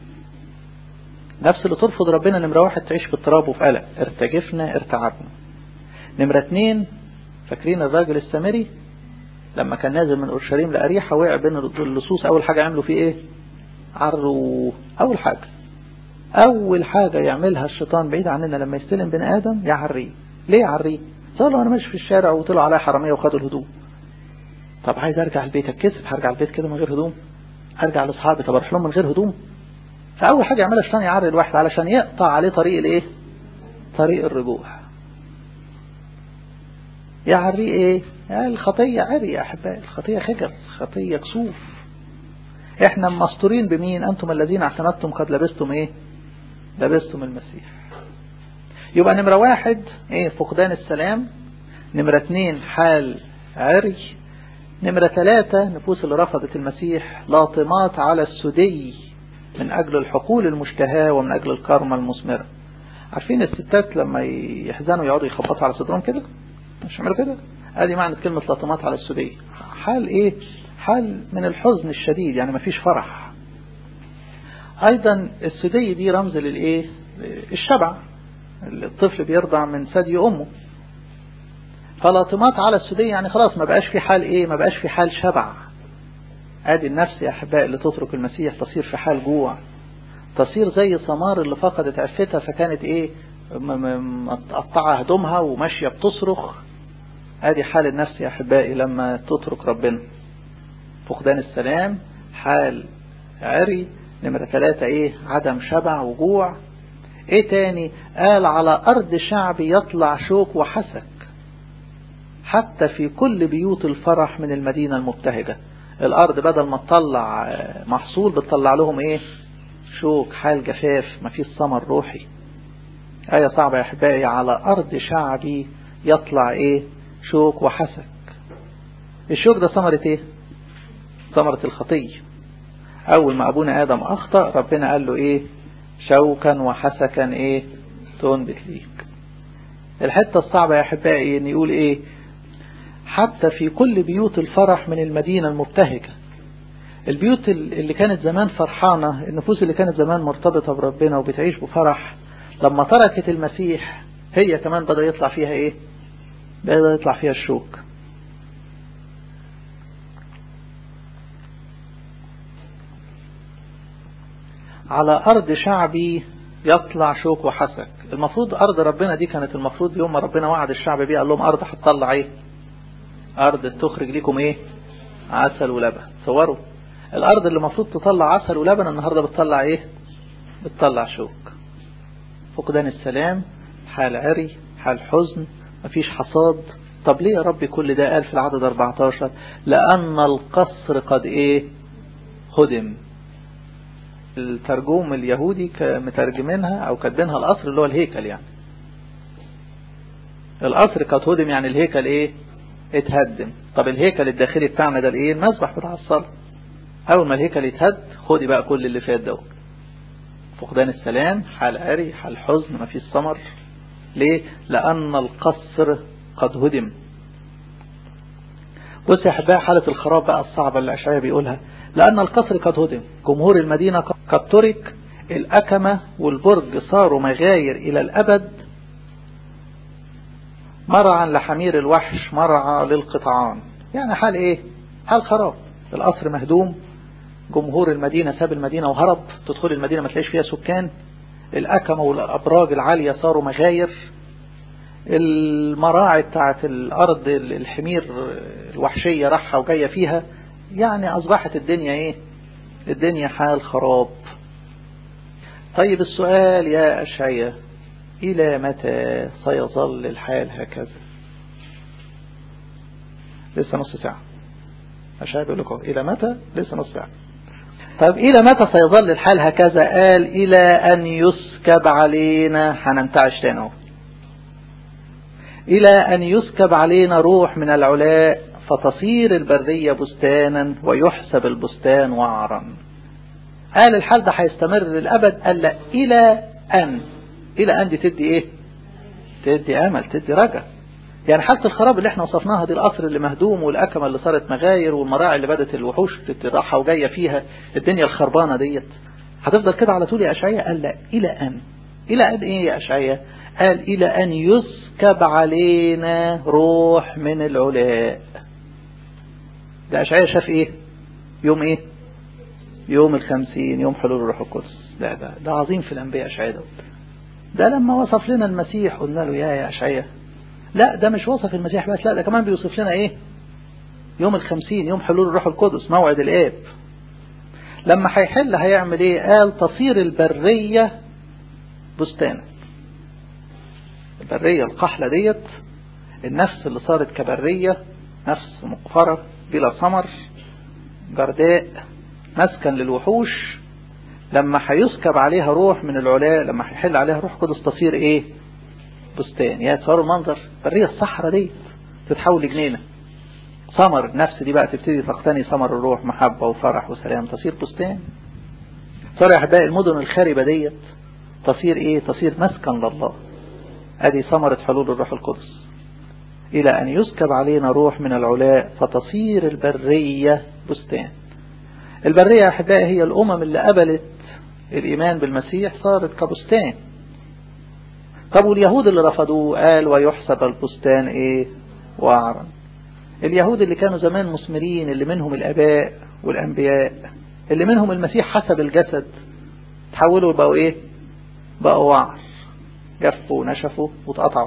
نفس اللي ترفض ربنا نمرة واحد تعيش في اضطراب وفي قلق. ارتجفنا ارتعبنا. نمرة اتنين فاكرين الراجل السامري لما كان نازل من أورشليم لأريحة وقع بين اللصوص. أول حاجة عملوا فيه إيه؟ عروا. أول حاجة أول حاجة يعملها الشيطان بعيد عننا لما يستلم بني آدم يعريه. ليه يعريه؟ صار أنا ماشي في الشارع وطلعوا عليا حرامية وخدوا الهدوم. طب عايز أرجع البيت أتكسف، هرجع البيت كده من غير هدوم؟ أرجع لأصحابي طب أروح لهم من غير هدوم؟ فأول حاجة يعملها الشيطان يعري الواحد علشان يقطع عليه طريق الإيه؟ طريق الرجوع. يعريه إيه؟ يعني الخطية عري يا أحبائي، الخطية خجل، خطية كسوف. إحنا مستورين بمين؟ أنتم الذين اعتمدتم قد لبستم إيه؟ لبستم المسيح. يبقى نمرة واحد إيه؟ فقدان السلام. نمرة اتنين حال عري. نمرة ثلاثة نفوس اللي رفضت المسيح لاطمات على السدي من أجل الحقول المشتهاة ومن أجل الكرمة المثمرة. عارفين الستات لما يحزنوا يقعدوا يخبطوا على صدرهم كده؟ مش عملوا كده؟ ادي معنى كلمة لاطمات على السدي. حال ايه؟ حال من الحزن الشديد، يعني ما فيش فرح. ايضا السدي دي رمز للايه؟ الشبع. الطفل بيرضع من ثدي امه. فلاطمات على السدي يعني خلاص ما بقاش في حال ايه؟ ما بقاش في حال شبع. ادي النفس يا احبائي اللي تترك المسيح تصير في حال جوع، تصير زي ثمار اللي فقدت عفتها فكانت ايه؟ مقطعة هدومها وماشية بتصرخ. ادي حال النفس يا احبائي لما تترك ربنا. فقدان السلام، حال عري. نمرة ثلاثة ايه؟ عدم شبع وجوع. ايه تاني؟ قال على ارض شعبي يطلع شوك وحسك حتى في كل بيوت الفرح من المدينة المبتهجة. الارض بدل ما تطلع محصول بتطلع لهم ايه؟ شوك، حال جفاف، ما فيش ثمر روحي. آية صعبة يا أحبائي. على أرض شعبي يطلع إيه؟ شوك وحسك. الشوك ده ثمرة إيه؟ ثمرة الخطية. أول ما أبونا آدم أخطأ ربنا قال له إيه؟ شوكا وحسكا إيه؟ تنبت ليك. الحتة الصعبة يا أحبائي إن يقول إيه؟ حتى في كل بيوت الفرح من المدينة المبتهجة. البيوت اللي كانت زمان فرحانة، النفوس اللي كانت زمان مرتبطة بربنا وبتعيش بفرح، لما تركت المسيح هي كمان بدأ يطلع فيها ايه؟ بدأ يطلع فيها الشوك. على أرض شعبي يطلع شوك وحسك. المفروض أرض ربنا دي كانت المفروض يوم ما ربنا وعد الشعب بيه قال لهم أرض هتطلع ايه؟ أرض تخرج لكم ايه؟ عسل ولبن. صوروا الأرض اللي المفروض تطلع عسل ولبن النهاردة بتطلع ايه؟ بتطلع شوك. فقدان السلام، حال عري، حال حزن، مفيش حصاد. طب ليه يا ربي كل ده؟ قال في العدد أربعة عشر لأن القصر قد ايه؟ هدم. الترجوم اليهودي مترجمينها او كاتبينها القصر اللي هو الهيكل، يعني القصر قد هدم يعني الهيكل ايه اتهدم. طب الهيكل الداخلي بتاعنا ده الايه المسبح بتاع الصلاة. اول ما الهيكل يتهد خدي بقى كل اللي فات ده، فقدان السلام، حال عري، حال حزن، ما فيش ثمر. ليه؟ لان القصر قد هدم. بص يا احبائي حالة الخراب بقى الصعبة اللي اشعياء بيقولها، لان القصر قد هدم، جمهور المدينة قد ترك، الأكمة والبرج صاروا مغاير الى الابد، مرعا لحمير الوحش، مرعى للقطعان. يعني حال ايه؟ حال خراب. القصر مهدوم، جمهور المدينة ساب المدينة وهرب، تدخل المدينة ما تلاقيش فيها سكان، الأكمة والأبراج العالية صاروا مغاير، المراعي بتاعت الأرض الحمير الوحشية راحة وجاية فيها، يعني أصبحت الدنيا ايه؟ الدنيا حال خراب. طيب السؤال يا أشعياء، إلى متى سيظل الحال هكذا؟ لسه نص ساعة. أشعياء بيقول لكم إلى متى؟ لسه نص ساعة. طيب إلى متى سيظل الحال هكذا؟ قال إلى أن يسكب علينا، هننتعش تاني اهو، إلى أن يسكب علينا روح من العلاء فتصير البرية بستانا ويحسب البستان وعرا. قال الحال ده هيستمر للأبد. قال لا، إلى أن، إلى أن دي تدي إيه؟ تدي أمل، تدي رجع. يعني حالة الخراب اللي احنا وصفناها دي، القصر اللي مهدوم والأكمة اللي صارت مغاير والمراعي اللي بدت الوحوش تتراحة وجاية فيها، الدنيا الخربانة ديت هتفضل كده على طول يا أشعياء؟ قال لا، إلى أن. إلى أن إيه يا أشعياء؟ قال إلى أن يسكب علينا روح من العلاء. ده أشعياء شاف إيه؟ يوم إيه؟ يوم الخمسين، يوم حلول الروح القدس. لا ده ده عظيم في الأنبياء أشعياء ده. ده لما وصف لنا المسيح قلنا له يا يا أشعياء، لا ده مش وصف المسيح بس، لا ده كمان بيوصف لنا ايه؟ يوم الخمسين، يوم حلول الروح القدس، موعد الآب. لما هيحل هيعمل ايه؟ قال تصير البرية بستانا. البرية القحلة ديت، النفس اللي صارت كبرية، نفس مقفرة بلا ثمر، جرداء، مسكن للوحوش، لما هيسكب عليها روح من العلاء، لما هيحل عليها روح قدس تصير ايه؟ بستان. يا تصوروا المنظر، برية الصحراء دي تتحول لجنينة، ثمر النفس دي بقى تبتدي تقتني ثمر الروح، محبة وفرح وسلام، تصير بستان. صار يا احبائي المدن الخاربة ديت تصير ايه؟ تصير مسكن لله. ادي ثمرة حلول الروح القدس. الى ان يسكب علينا روح من العلاء فتصير البرية بستان. البرية يا احبائي هي الامم اللي قبلت الايمان بالمسيح، صارت كبستان. طب واليهود اللي رفضوه؟ قال ويحسب البستان ايه؟ وعرا. اليهود اللي كانوا زمان مثمرين، اللي منهم الاباء والانبياء، اللي منهم المسيح حسب الجسد، تحولوا بقوا ايه؟ بقوا وعر، جفوا ونشفوا وتقطعوا.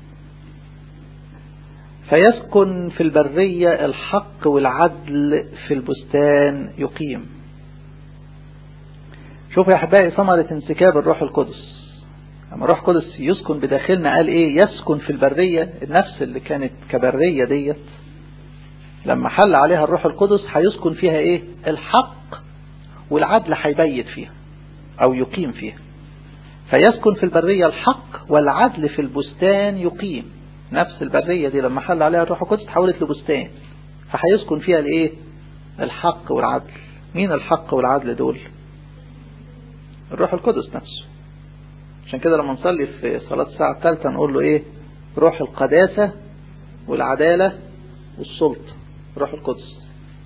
فيسكن في البرية الحق والعدل، في البستان يقيم. شوفوا يا احبائي ثمرة انسكاب الروح القدس. لما الروح القدس يسكن بداخلنا، قال ايه؟ يسكن في البرية. النفس اللي كانت كبرية ديت لما حل عليها الروح القدس هيسكن فيها ايه؟ الحق والعدل، هيبيت فيها او يقيم فيها. فيسكن في البرية الحق والعدل، في البستان يقيم. نفس البرية دي لما حل عليها الروح القدس تحولت لبستان، فهيسكن فيها الايه؟ الحق والعدل. مين الحق والعدل دول؟ الروح القدس نفسه. عشان كده لما نصلي في صلاة الساعة الثالثة نقول له ايه؟ روح القداسة والعدالة والسلطة، روح القدس.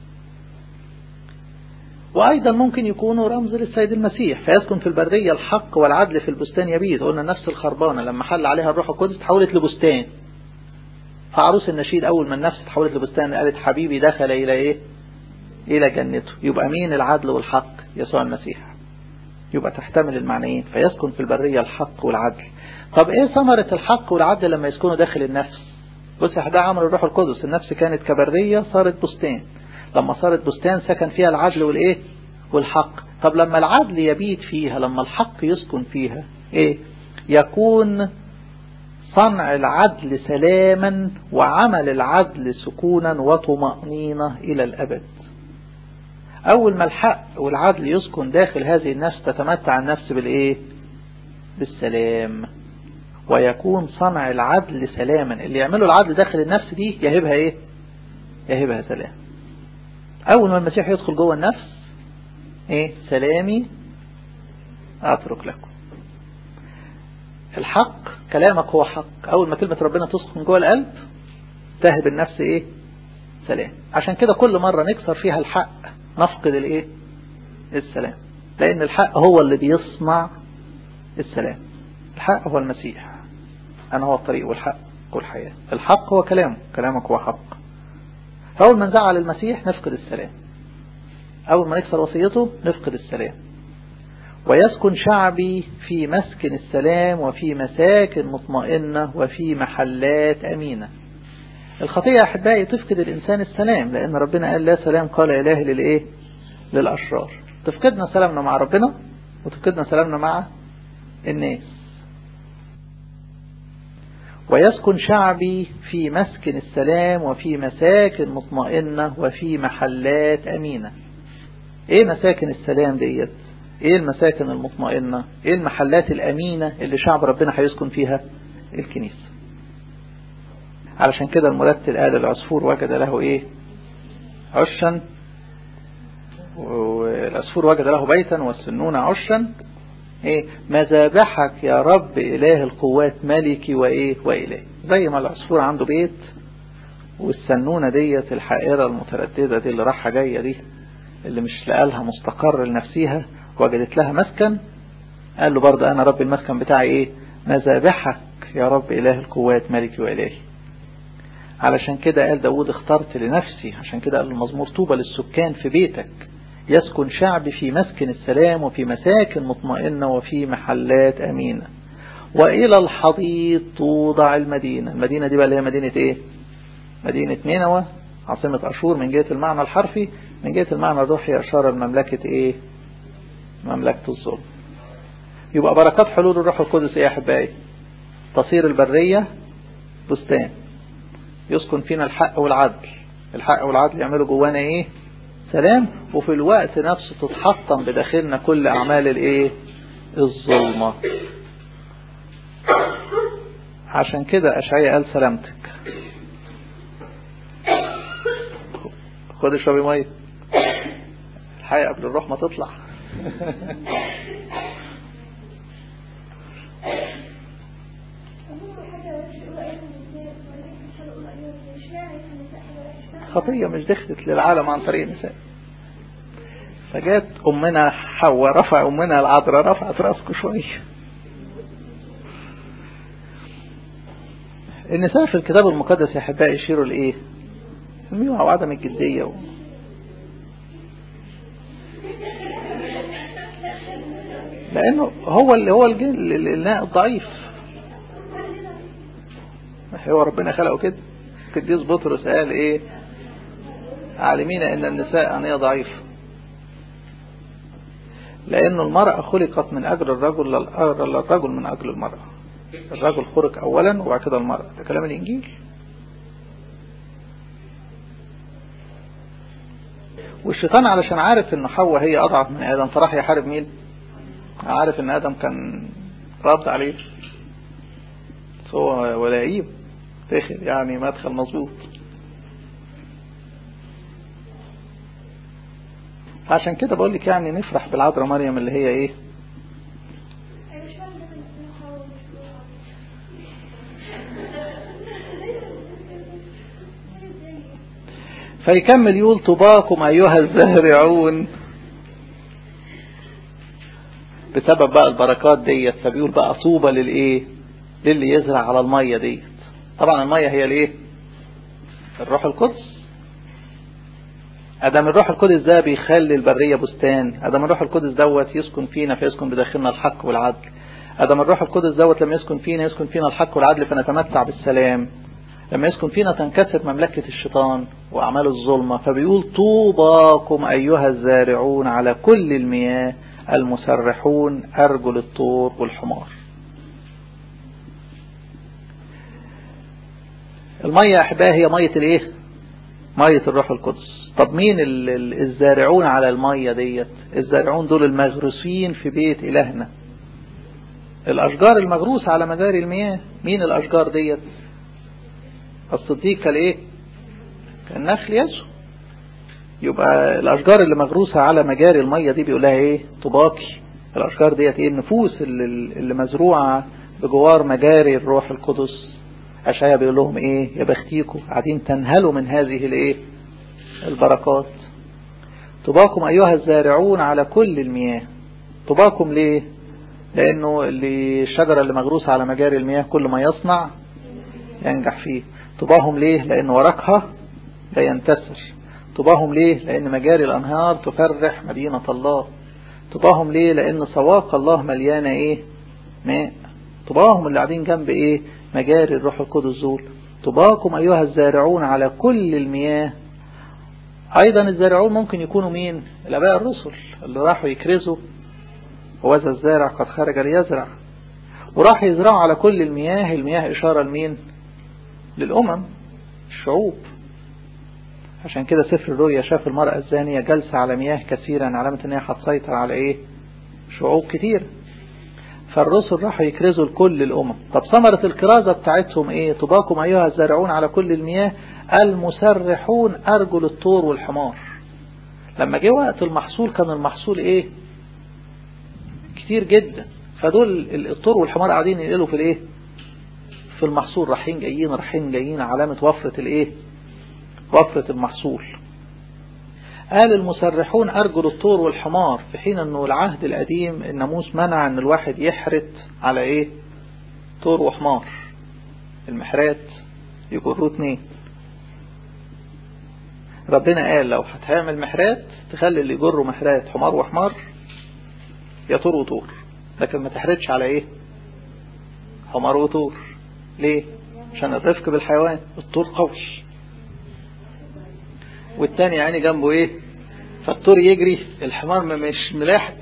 وأيضا ممكن يكونوا رمز للسيد المسيح. فيسكن في البرية الحق والعدل، في البستان يبيت. قلنا نفس الخربانة لما حل عليها الروح القدس تحولت لبستان. فعروس النشيد أول ما النفس تحولت لبستان قالت حبيبي دخل إلى إيه؟ إلى جنته. يبقى مين العدل والحق؟ يسوع المسيح. يبقى تحتمل المعنيين. فيسكن في البرية الحق والعدل. طب إيه ثمرة الحق والعدل لما يسكنوا داخل النفس؟ بص ده عمل الروح القدس. النفس كانت كبرية صارت بستان، لما صارت بستان سكن فيها العدل والإيه؟ والحق. طب لما العدل يبيت فيها، لما الحق يسكن فيها، إيه؟ يكون صنع العدل سلاما، وعمل العدل سكونا وطمأنينة إلى الأبد. أول ما الحق والعدل يسكن داخل هذه النفس تتمتع النفس بالإيه؟ بالسلام، ويكون صنع العدل سلاما. اللي يعمله العدل داخل النفس دي يهبها إيه؟ يهبها سلام. أول ما المسيح يدخل جوه النفس إيه؟ سلامي أترك لكم. الحق كلامك هو حق. أول ما كلمة ربنا تسكن جوه القلب تهب النفس إيه؟ سلام. عشان كده كل مرة نكسر فيها الحق نفقد الإيه؟ السلام، لأن الحق هو اللي بيصنع السلام. الحق هو المسيح، أنا هو الطريق والحق والحياة. الحق هو كلامه، كلامك هو حق. فأول ما نزعل المسيح نفقد السلام، أول ما نكسر وصيته نفقد السلام. ويسكن شعبي في مسكن السلام وفي مساكن مطمئنة وفي محلات أمينة. الخطيئة يا أحبائي تفقد الإنسان السلام، لأن ربنا قال لا سلام قال إله للإيه؟ للأشرار. تفقدنا سلامنا مع ربنا وتفقدنا سلامنا مع الناس. ويسكن شعبي في مسكن السلام وفي مساكن مطمئنة وفي محلات أمينة. إيه مساكن السلام ديت؟ إيه المساكن المطمئنة؟ إيه المحلات الأمينة اللي شعب ربنا هيسكن فيها؟ الكنيسة. علشان كده المرتل قال العصفور وجد له إيه؟ عشا، والعصفور وجد له بيتا والسنون عشا. إيه؟ مذابحك يا رب إله القوات ملكي وإيه؟ وإله. زي ما العصفور عنده بيت، والسنونة ديت الحائرة المترددة دي اللي راحة جاية دي اللي مش لقالها مستقر لنفسها وجدت لها مسكن، قال له برضه أنا رب المسكن بتاعي إيه؟ مذابحك يا رب إله القوات ملكي وإلهي. علشان كده قال داود اخترت لنفسي، عشان كده قال المزمور طوبى للسكان في بيتك، يسكن شعبي في مسكن السلام وفي مساكن مطمئنة وفي محلات أمينة. وإلى الحضيض توضع المدينة. المدينة دي بقى اللي هي مدينة إيه؟ مدينة نينوى عاصمة أشور من جهة المعنى الحرفي. من جهة المعنى الروحي أشار المملكة إيه؟ مملكة الظلم. يبقى بركات حلول الروح القدس إيه يا أحبائي؟ تصير البرية بستان، يسكن فينا الحق والعدل. الحق والعدل يعملوا جوانا إيه؟ سلام. وفي الوقت نفسه تتحطم بداخلنا كل أعمال الإيه؟ الظلمة. عشان كده أشعياء قال سلامتك. خد اشربي ميه الحقيقة قبل الروح ما تطلع. خطية مش دخلت للعالم عن طريق النساء، فجات أمنا حواء رفع أمنا العذراء رفعت راسكم شوية. النساء في الكتاب المقدس يا أحبائي يشيروا لإيه؟ الميوعة وعدم الجدية و... لأنه هو اللي هو الجن الناء الضعيف، هو ربنا خلقه كده. قديس بطرس قال إيه؟ عالمين أن النساء أنية ضعيفة، لأن المرأة خلقت من أجل الرجل للرجل من أجل المرأة. الرجل خلق أولا وبعد كده المرأة، ده كلام الإنجيل. والشيطان علشان عارف ان حواء هي أضعف من آدم فراح يحارب مين؟ عارف ان آدم كان رد عليه، هو ولاعيب داخل يعني مدخل مظبوط. عشان كده بقول لك يعني نفرح بالعذراء مريم اللي هي ايه؟ فيكمل يقول طوباكم أيها الزارعون بسبب بقى البركات ديت. فبيقول بقى طوبى للإيه؟ للي يزرع على المية ديت. طبعا المية هي الإيه؟ الروح القدس. أدم الروح القدس ده بيخلي البرية بستان. أدم الروح القدس دوت يسكن فينا فيسكن بداخلنا الحق والعدل. أدم الروح القدس دوت لما يسكن فينا يسكن فينا الحق والعدل فنتمتع بالسلام. لما يسكن فينا تنكسر مملكة الشيطان وأعمال الظلمة. فبيقول طوباكم أيها الزارعون على كل المياه المسرحون أرجل الطور والحمار. المية أحباه هي مية الإيه؟ مية الروح القدس. طب مين الزارعون على المية ديت؟ الزارعون دول المغروسين في بيت إلهنا، الأشجار المغروسة على مجاري المياه. مين الأشجار ديت؟ الصديق كالإيه؟ كالنخل يسوع. يبقى الأشجار اللي مغروسة على مجاري المية دي بيقولها إيه؟ طباقي. الأشجار ديت إيه؟ النفوس اللي, اللي مزروعة بجوار مجاري الروح القدس. أشعياء بيقول لهم إيه؟ يا بختيكم قاعدين تنهلوا من هذه الإيه؟ البركات. طباكم أيها الزارعون على كل المياه. طباكم ليه؟ لأنه اللي الشجرة اللي مغروسة على مجاري المياه كل ما يصنع ينجح فيه. طباهم ليه؟ لأن ورقها لا ينتسر. طباهم ليه؟ لأن مجاري الأنهار تفرح مدينة الله. طباهم ليه؟ لأن سواق الله مليانة إيه؟ ماء. طباهم اللي قاعدين جنب إيه؟ مجاري الروح القدس دول. طباكم أيها الزارعون على كل المياه. أيضا الزارعون ممكن يكونوا مين؟ الآباء الرسل اللي راحوا يكرزوا، وذا الزارع قد خرج ليزرع، وراح يزرعوا على كل المياه. المياه إشارة لمين؟ للأمم، الشعوب. عشان كده سفر الرؤيا شاف المرأة الزانية جالسة على مياه كثيرا، علامة ان هي هتسيطر على ايه؟ شعوب كتير. فالرسل راحوا يكرزوا لكل الأمم. طب ثمرة الكرازة بتاعتهم ايه؟ طباكم أيها الزارعون على كل المياه المسرحون أرجل الطور والحمار. لما جه وقت المحصول كان المحصول ايه؟ كتير جدا. فدول الطور والحمار قاعدين ينقلوا في الايه؟ في المحصول، رايحين جايين رايحين جايين، علامة وفرة الايه؟ وفرة المحصول. قال المسرحون أرجل الطور والحمار، في حين أنه العهد القديم الناموس منع أن الواحد يحرت على إيه؟ طور وحمار. المحرات يجروا اتنين. ربنا قال لو هتعمل محرات تخلي اللي يجروا محرات حمار وحمار يا طور وطور، لكن ما تحرتش على إيه؟ حمار وطور. ليه؟ عشان الرفق بالحيوان. الطور قوي والتاني يعني جنبه ايه؟ فالطور يجري، الحمار مش ملاحق.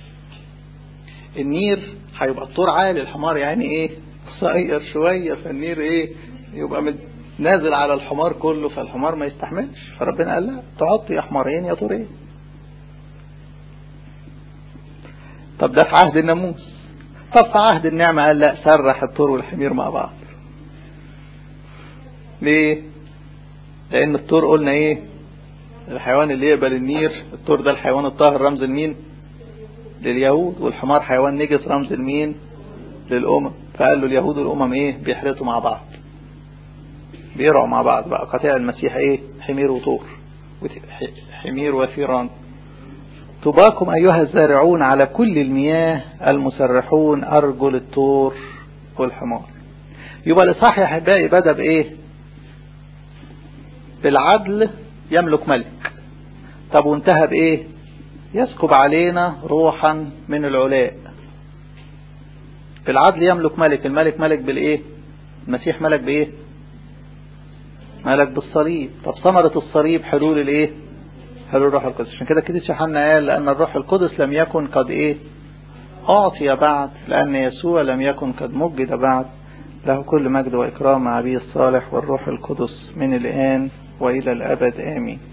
النير هيبقى الطور عالي، الحمار يعني ايه؟ صغير شوية، فالنير ايه؟ يبقى نازل على الحمار كله، فالحمار ما يستحملش. فربنا قال لا، تعطي يا حمارين يا طورين. طب ده في عهد الناموس. طب في عهد النعمة قال لا، سرح الطور والحمير مع بعض. ليه؟ لان الطور قلنا ايه؟ الحيوان اللي يقبل النير. الطور ده الحيوان الطاهر رمز المين؟ لليهود. والحمار حيوان نجس رمز المين؟ للأمم. فقال له اليهود والأمم ايه؟ بيحرتوا مع بعض، بيرعوا مع بعض. بقى قطيع المسيح ايه؟ حمير وطور، حمير وثيران. طباكم أيها الزارعون على كل المياه المسرحون أرجل الطور والحمار. يبقى الإصحاح يا أحبائي بدأ بإيه؟ بالعدل يملك ملك. طب وانتهى بإيه؟ يسكب علينا روحا من العلاء. بالعدل يملك ملك. الملك ملك بالإيه؟ المسيح ملك بإيه؟ ملك بالصليب. طب ثمرة الصليب حلول الإيه؟ حلول الروح القدس. عشان كده كده يوحنا قال لأن الروح القدس لم يكن قد إيه؟ أعطي بعد، لأن يسوع لم يكن قد مجد بعد. له كل مجد وإكرام مع أبيه الصالح والروح القدس من الآن وإلى الأبد آمين.